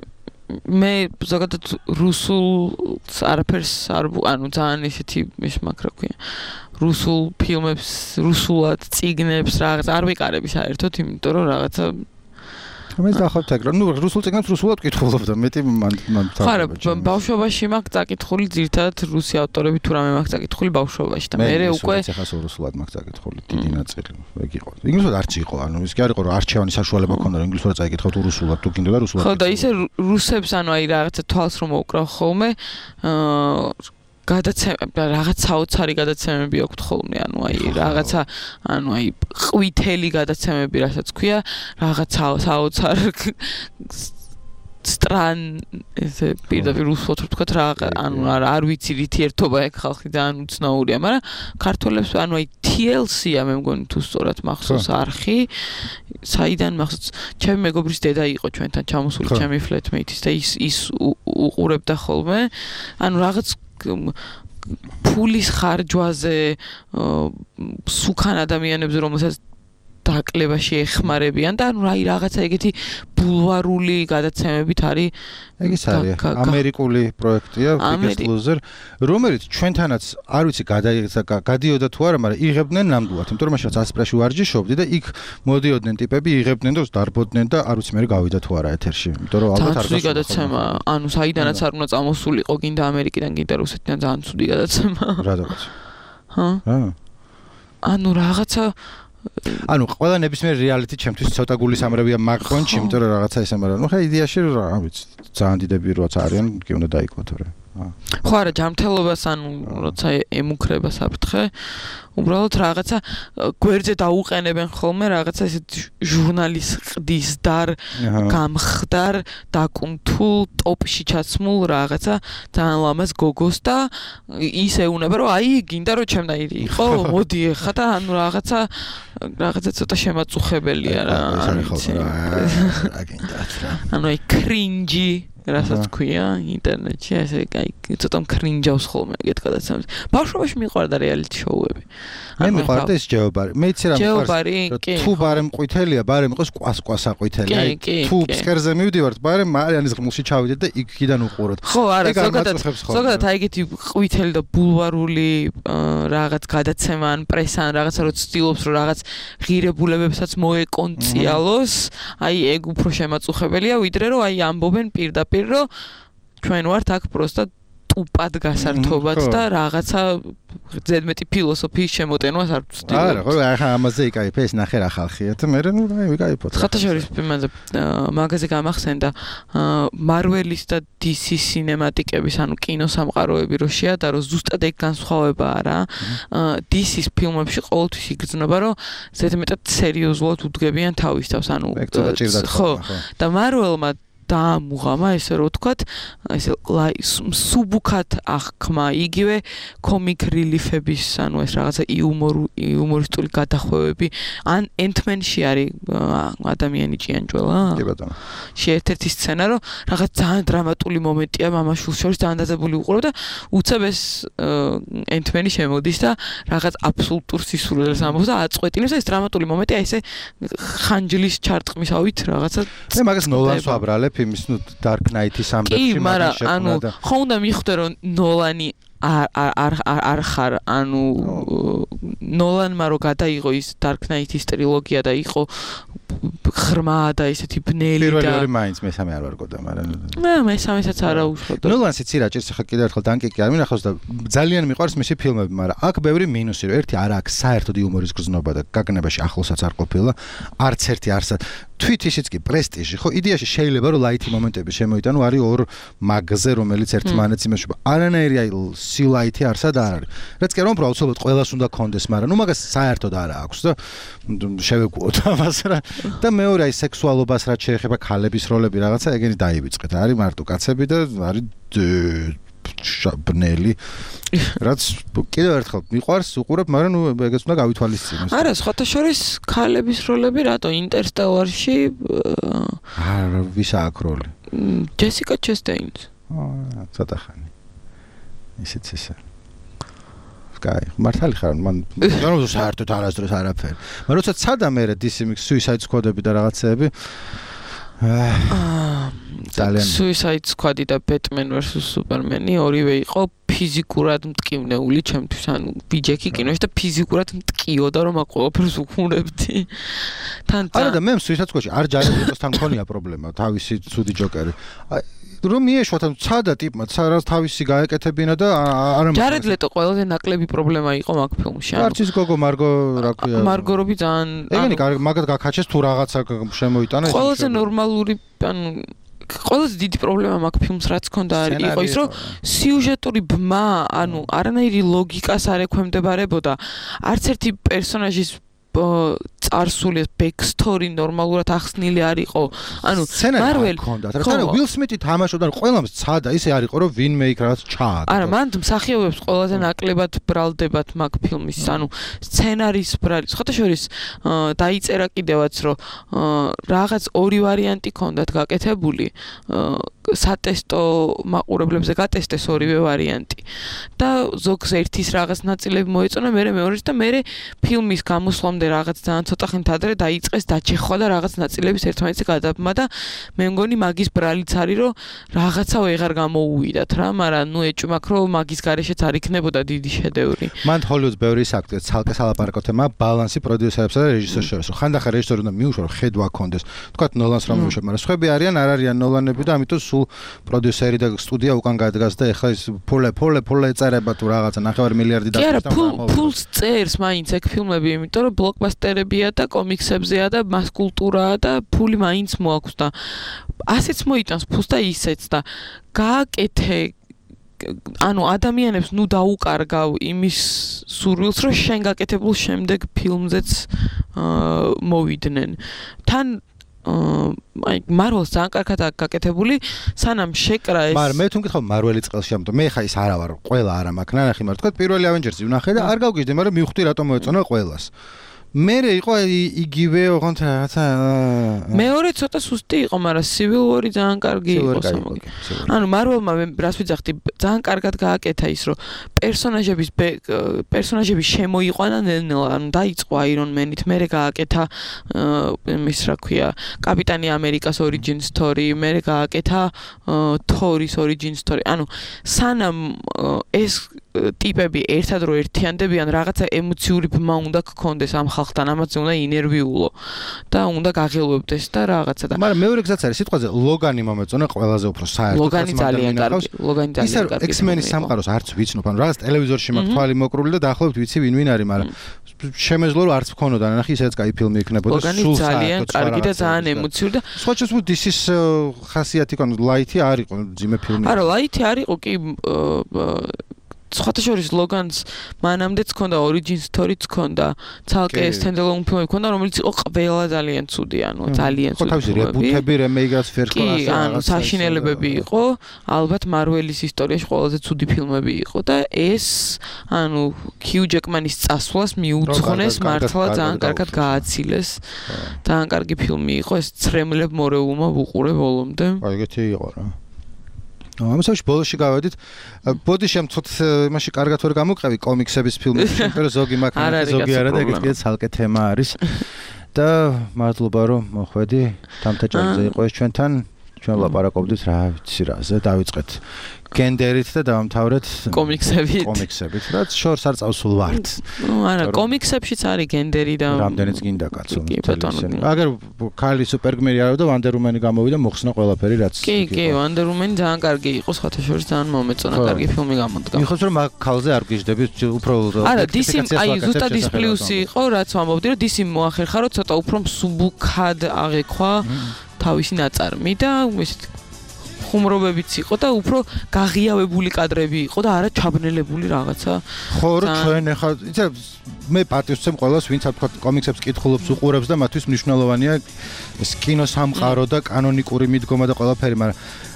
მე ზოგადად რუსულს არაფერს არ ანუ ძალიან ისეთი მისმაქ რა ქვია რუსულ ფილმებს, რუსულად წიგნებს რაღაც არ ვიყარები საერთოდ, იმიტომ რომ რაღაცა მე დახავთ ეგ რა, რუსულ წიგნებს რუსულად კითხულობ და მეტი მან ხარა ბავშვობაში მაქვს წაკითხული ძირთად რუსი ავტორები თუ რამე მაქვს წაკითხული ბავშვობაში და მე უკვე ეხლა რუსულად მაქვს წაკითხული დიდი ნაწილი ეგ იყო. ინგლისურად არც იყო, ანუ ის კი არ იყო რომ არჩევანი საშუალება ქონდა რომ ინგლისურად წაიკითხო თუ რუსულად თუ გინდოდა რუსულად. ხო და ისე რუსებს ანუ აი რაღაცა თვალს რომ მოვკრავ ხოლმე გადაცემები რაღაც საოცარი გადაცემები აქვს ხოლმე ანუ აი რაღაცა ანუ აი ყვითელი გადაცემები რასაც ქვია რაღაც საოცარ სტრან ესე პირდაპირ რუსულად ვთქვათ რა ანუ არ ვიცი რითი ერთობა ეგ ხალხი ძალიან უცნაურია მაგრამ ქართველებს ანუ აი TLC-ა მე მგონი თუ სწორად მახსოვს არხი საიდან მახსოვს ჩემი მეგობრის დედა იყო ჩვენთან ჩამოსული ჩემი flatmate-ის და ის უყურებდა ხოლმე ანუ რაღაც ფულის ხარჯვაზე სუქან ადამიანებს რომელსაც დაკლებაში ეხმარებიან და ანუ აი რაღაცა ეგეთი ბულვარული გადაცემებით არის ეგ ის არის ამერიკული პროექტია Biggest Loser რომელიც ჩვენთანაც არ ვიცი გადიოდა თუ არა მაგრამ იღებდნენ ნამდვილად იმიტომ რომ მაშინ ასპრეში ვარჯიშობდი და იქ მოდიოდნენ ტიპები იღებდნენ და დარბოდნენ და არ ვიცი მე გავიდა თუ არა ეთერში იმიტომ რომ ალბათ არ გასულა გადაცემა ანუ საიდანაც არ უნდა წამოსულიყო გინდა ამერიკიდან გინდა რუსეთიდან ძალიან ცუდი გადაცემა რადგან ჰა ანუ რაღაცა ანუ ყველა ნებისმიერ რეალიტი ჩემთვის ცოტა გულისამრებია მაგ კონჩი, იმიტომ რომ რაღაცა ისე, მაგრამ ნუ ხა იდეაში რა ვიცი, ძალიან დიდები როც არიან, კი უნდა დაიკო თორე. ხო არა, ჯანმრთელობას ანუ როცა ემუქრება საფრთხე, უბრალოდ რაღაცა გვერდზე დაუყენებენ ხოლმე რაღაცა ესეთ ჟურნალისტის დარ გამხდარ დაკუნთულ ტოპში ჩაცმულ რაღაცა ძალიან ლამაზ გოგოს და ის ეუნება რომ აი გინდა რომ ჩემნაირი იყო მოდი ეხა და ანუ რაღაცა ცოტა შემაწუხებელია რა ანუ აი კრინჯი რასაც ქვია ინტერნეტში ესე აი ცოტა კრინჯავს ხოლმე ეგეთ გადაცემებს ბავშვობაში მიყვარდა რეალიტი შოუები მე მიყვარდა ეს ჯეობარი მე იცი რა მიყვარს თუ ბარემ ყვითელია ბარემ იყოს კვასკვასა ყვითელი აი თუ ფსკერზე მივდივართ ბარემ მარიანის ღმულში ჩავიდეთ და იქიდან უყუროთ ხო არა ზოგადად აი ეგეთი ყვითელი და ბულვარული რაღაც გადაცემა ან პრესა ან რაღაცა რო ცდილობს რომ რაღაც ღირებულებებსაც მოეკონციალოს აი ეგ უფრო შემაწუხებელია ვიდრე რომ აი ამბობენ პირდაპირ რომ ჩვენ ვართ აქ პროსტა ტუპად გასართობად და რაღაცა ზედმეტი ფილოსოფიის შემოტენვას არ ვცდილობთ. არა, ხო, ახლა ამაზე იკაიფე ეს ნახე რა ხალხია და მე ნუ აი ვიკაიფოთ. ხათაშორის ფილმზე მაგაზე გამახსენდა მარველის და DC სინემატიკების ანუ კინოსამყაროები რო შეადარო ზუსტად ეგ განსხვავება არა. DC-ის ფილმებში ყოველთვის იგრძნობა რომ ზედმეტად სერიოზულად უდგებიან თავის თავს ანუ ხო და მარველმა დაამუღამა ესე რო ვთქვათ ესე სუბუქად აღქმა იგივე კომიკ რილიფების ანუ ეს რაღაცა იუმორისტული გადახვევები ან ენტმენში არის ადამიანი ჭიანჭველა კი ბატონო ერთ-ერთი სცენა რომ რაღაც ძალიან დრამატული მომენტია მამაშვილს შორის ძალიან დაძაბული უყურებ და უცებ ეს ენტმენი შემოდის და რაღაც აბსოლუტურ სისულელს ამბობს და აწყვეტინებს და ეს დრამატული მომენტია ესე ხანჯლის ჩარტყმისავით რაღაცა მე მაგას ნოლანს ვაბრალებ იმის ნუ Dark Knight-ის ამბებში მაგრამ ანუ ხო უნდა მიხვდე რომ ნოლანი არ ხარ ანუ ნოლანმა რო გადაიღო ის Dark Knight-ის ტრილოგია და იყო ღრმა და ისეთი ბნელი და პირველი მაინც მესამე არ ვარგოდა მაგრამ მესამესაც არა უშავდა ნოლანს იცი რა ჭირს ახლა კიდევ ერთხელ დანკიკი არ მინახავს და ძალიან მიყვარს მისი ფილმები მაგრამ აქ ბევრი მინუსი რომ ერთი არა აქვს საერთოდ იუმორის გრძნობა და გაგნებაში ახლოსაც არ ყოფილა არც ერთი არსად თვით ისიც კი პრესტიჟი ხო იდეაში შეიძლება რომ ლაითი მომენტები შემოიტანო არის ორ მაგზე რომელიც ერთმანეთს იმეშობა არანაირი აი სილაითი არსად არ არის რაც კი არ უბრალოდ უცებად ყველას უნდა კონდეს მაგრამ ნუ მაგას საერთოდ არა აქვს და შევეგუოთ ამას რა და მეორე აი სექსუალობას რაც შეეხება ქალების როლები რაღაცა ეგენი დაივიწყეთ არის მარტო კაცები და არის ბნელი რაც კიდევ ერთხელ მიყვარს უყურებ მაგრამ ნუ ეგეც უნდა გავითვალისწინოს არა სხვათა შორის ქალების როლები რატო ინტერსტელარში არა ვისა აქ როლი ჯესიკა ჩესტეინს ცოტა ხანი ისიც ისე კაი მართალი ხარ მან განსაკუთრებით საერთოდ არასდროს არაფერი მაგრამ როცა ცადა მე DC Suicide Squad-ები და რაღაცეები ძალიან Suicide Squad-ი და Batman vs Superman-ი ორივე იყო ფიზიკურად მტკივნეული ჩემთვის, ანუ ბიჯექი კინოში და ფიზიკურად მტკიოდა, რომ აქ ყველაფერს უხმურებდი. არა და მე Suicide Squad-ში არ ჯარედ იყოს თან მქონია პრობლემა, თავისი ცუდი ჯოკერი. რომ მიეშვა თან ცადა ტიპმა, რაც თავისი გაეკეთებინა და არ ჯარედ ლეტო ყველაზე ნაკლები პრობლემა იყო მაგ ფილმში. არც ის გოგო მარგო რა ქვია. მარგო რობი ძალიან ეგენი მაგად გაქაჩეს თუ რაღაცა შემოიტანა. ყველაზე ნორმალური, ანუ ყველაზე დიდი პრობლემა მაგ ფილმს რაც ჰქონდა იყო ის რომ სიუჟეტური ბმა, ანუ არანაირი ლოგიკას არ ექვემდებარებოდა. არც ერთი პერსონაჟის წარსული backstory ნორმალურად ახსნილი არ იყო. ანუ Marvel ჰქონდა. რა Will Smith-ი თამაშობდა, ყველამ ცადა, ისე არ იყო რომ ვინმე იქ რაღაც ჩააგდო. არა, მან მსახიობებს ყველაზე ნაკლებად ბრალდებათ მაგ ფილმის, ანუ სცენარის ბრალი. სხვათა შორის დაიწერა კიდევაც რომ რაღაც ორი ვარიანტი ჰქონდათ გაკეთებული. სატესტო მაყურებლებზე გატესტეს ორივე ვარიანტი. და ზოგს ერთის რაღაც ნაწილები მოეწონა, მეორის და მე ფილმის გამოსვლამდე რაღაც ძალიან ცოტა ხნით ადრე დაიწყეს დაჩეხვა და რაღაც ნაწილების ერთმანეთზე გადაბმა და მე მგონი მაგის ბრალიც არის რომ რაღაცა ვეღარ გამოუვიდათ რა, მაგრამ ნუ ეჭვმაქ რომ მაგის გარეშეც არ იქნებოდა დიდი შედევრი. მან ჰოლივუდს ბევრი საქმე ცალკე სალაპარაკო თემა ბალანსი პროდიუსერებსა და რეჟისორს შორის. ხანდახან რეჟისორი უნდა მიუშვა რომ ხედვა ჰქონდეს. თქვათ ნოლანს რომ მიუშვა, მაგრამ სხვები არიან, არ არიან ნოლანები და ამიტომ სულ პროდიუსერი და სტუდია უკან გადგას და ეხლა ის ფულე ეწერება თუ რაღაცა 9 მილიარდი და კი არა, ფულს წერს მაინც ეგ ფილმები, იმიტომ რომ ბლოკბასტერებია და კომიქსებზეა და მას კულტურაა და ფული მაინც მოაქვს და ასეც მოიტანს ფულს და ისეც და გააკეთე ანუ ადამიანებს ნუ დაუკარგავ იმის სურვილს რომ შენ გაკეთებულ შემდეგ ფილმზეც მოვიდნენ. თან აი Marvel-ს ძალიან კარგად აქვს გაკეთებული, სანამ შეკრა ეს. მაგრამ მე თუ მკითხავ Marvel-ი წელს შემდგომ, მე ხა ის არა ვარ, ყველა არა მაქვს ნანახი, მაგრამ თქვა პირველი Avengers-ი ვნახე და არ გავგიჟდე, მაგრამ მივხვდი რატომ მოეწონა ყველას. მერე იყო იგივე ოღონდ რაღაცა მეორე ცოტა სუსტი იყო, მაგრამ Civil War-ი ძალიან კარგი იყო სამოგ. ანუ Marvel-მა რას ვიძახდი, ძალიან კარგად გააკეთა ის, რომ პერსონაჟები შემოიყვანა ნელ-ნელა, ანუ დაიწყო Iron Man-ით, მერე გააკეთა ის რა ქვია, კაპიტანი ამერიკას origin story, მერე გააკეთა Thor-ის origin story. ანუ სანამ ეს ტიპები ერთად რო ერთიანდებიან, რაღაცა ემოციური ბმა უნდა გქონდეს ამ ხალხთან, ამაზე უნდა ინერვიულო და უნდა გაღელვებდეს და რაღაცა და მაგრამ მეორე გზაც არის სიტყვაზე ლოგანი მომეწონა ყველაზე უფრო საერთოდ ლოგანი ძალიან კარგი, ლოგანი ძალიან კარგი. X-Men-ის სამყაროს არც ვიცნობ, ანუ რაღაც ტელევიზორში მაქვს თვალი მოკრული და დაახლოებით ვიცი ვინ არის, მაგრამ შემეძლო რომ არც მქონოდა, ნახე ისედაც კაი ფილმი იქნებოდა, სულ ძალიან კარგი და ძალიან ემოციური და სხვა შეცდომით DC-ის ხასიათი კონ ლაითი არ იყო ძიმე ფილმი. არა, ლაითი არ იყო კი სხვათა შორის ლოგანს მანამდეც ჰქონდა origin story-ც ჰქონდა, ცალკე standalone ფილმი ჰქონდა, რომელიც იყო ყველა ძალიან ცუდი, ანუ ძალიან ცუდი. თავისი რებუთები, რემეიგას ფერხო ასე. კი, ანუ საშინელებები იყო, ალბათ Marvel-ის ისტორიაში ყველაზე ცუდი ფილმები იყო და ეს, ანუ Hugh Jackman-ის წასვლას მიუძღვნეს, მართლა ძალიან კარგად გააცილეს. ძალიან კარგი ფილმი იყო, ეს ცრემლებ მორეულმა ვუყურე ბოლომდე. აი, ეგეთი იყო რა. ამასავში ბოლოში გავედით. ბოდი შემთხვევით იმაში კარგად ვერ გამოვყევი კომიქსების ფილმებში, იმიტომ რომ ზოგი მაგ ზოგი არა და ეგეთი ცალკე თემა არის. და მადლობა რომ მოხვედი. თამთაჭარიძე იყო ეს ჩვენთან. ჩვენ ვლაპარაკობდით რა ვიცი რაზე, დავიწყეთ გენდერით და დავამთავრეთ კომიქსებით, რაც შორს არ წავსულ ვართ. ნუ არა, კომიქსებშიც არის გენდერი და რამდენიც გინდა კაცო. აგერ ქალი სუპერგმირი არა და Wonder Woman-ი გამოვიდა, მოხსნა ყველაფერი რაც კი, Wonder Woman-ი ძალიან კარგი იყო, სხვათა შორის ძალიან მომეწონა, კარგი ფილმი გამოდგა. მიხოს რომ მაგ ქალზე არ გიждები, უფრო არა, DC აი ზუსტად ის პლუსი იყო, რაც ვამბობდი, რომ DC მოახერხა, რომ ცოტა უფრო მსუბუქად აღექვა თავისი ნაწარმი და ისეთ ხუმრობებიც იყო და უფრო გაღიავებული კადრები იყო და არა ჩაბნელებული რაღაცა. ხო, რა ჩვენ ახლა იცი მე პატივს ვცემ ყველას, ვინც თქვა კომიქსებს კითხულობს, უყურებს და მათთვის მნიშვნელოვანია ეს კინოს სამყარო და კანონიკური მიდგომა და ყველაფერი, მაგრამ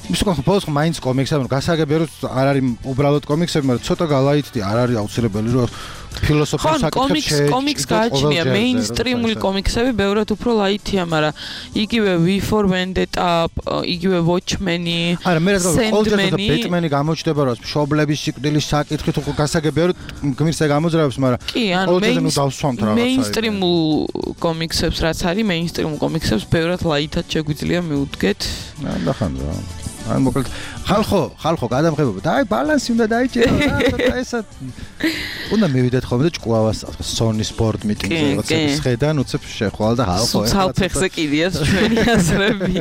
ის ხო ბოლოს ხო მაინც კომიქსები, გასაგებია რომ არ არის უბრალოდ კომიქსები, მაგრამ ცოტა გალაითდი არ არის აუცილებელი რომ ფილოსოფიურ საკითხებს კომიქს გააჩნია მეინსტრიმული კომიქსები ბევრად უფრო ლაითია, მაგრამ იგივე V for Vendetta, იგივე Watchmen-ი, არა მე რა თქმა უნდა Batman-ი გამოჩნდება რომ მშობლების სიკვდილის საკითხით ხო გასაგებია რომ გმირს ეგ ამოძრავებს, მაგრამ კი, ანუ მეინსტრიმულ კომიქსებს რაც არის, მეინსტრიმულ კომიქსებს ბევრად ლაითად შეგვიძლია მიუდგეთ. ნახანდა. ან მოკლედ ხალხო გადამღებობა და აი ბალანსი უნდა დაიჭირო და ესა უნდა მივიდეთ ხოლმე და ჭკუავას Sony Sport Meeting-ზე როცა ხედან უცებ შეხვალ და ხალხო ცალფეხზე კიდიათ ჩვენი აზრები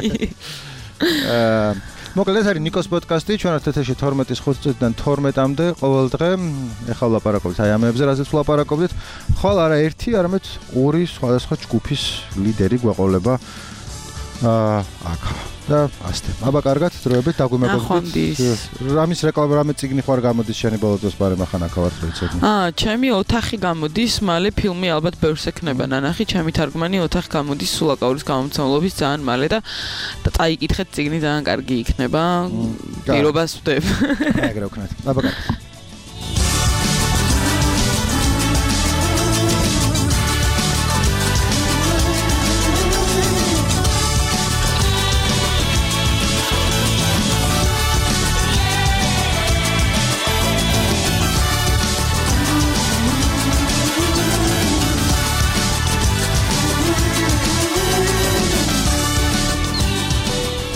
მოკლედ ეს არის ნიკოს პოდკასტი ჩვენ ეთერში 12-ის 5 წუთიდან 12-მდე ყოველ დღე ეხლა ვლაპარაკობთ აი ამებზე რაზეც ვლაპარაკობთ ხვალ არა ერთი არამედ ორი სხვადასხვა ჯგუფის ლიდერი გვაყოლება აქ და ასте. აბა კარგად დროებით დაგვიმეგობრდით. რამის რეკლამა რამე წიგნი ხარ გამოდის შენი ბოლო დროს ბარემ ახან აქავარ ვიცოდი. ჩემი ოთახი გამოდის, მალე ფილმი ალბათ ბევრს ექნება ნანახი, ჩემი თარგმანი ოთახი გამოდის სულაკაურის გამომცემლობის ძალიან მალე და წაიკითხეთ წიგნი ძალიან კარგი იქნება. პირობას ვდებ. ეგრე ვქნათ. აბა კარგად.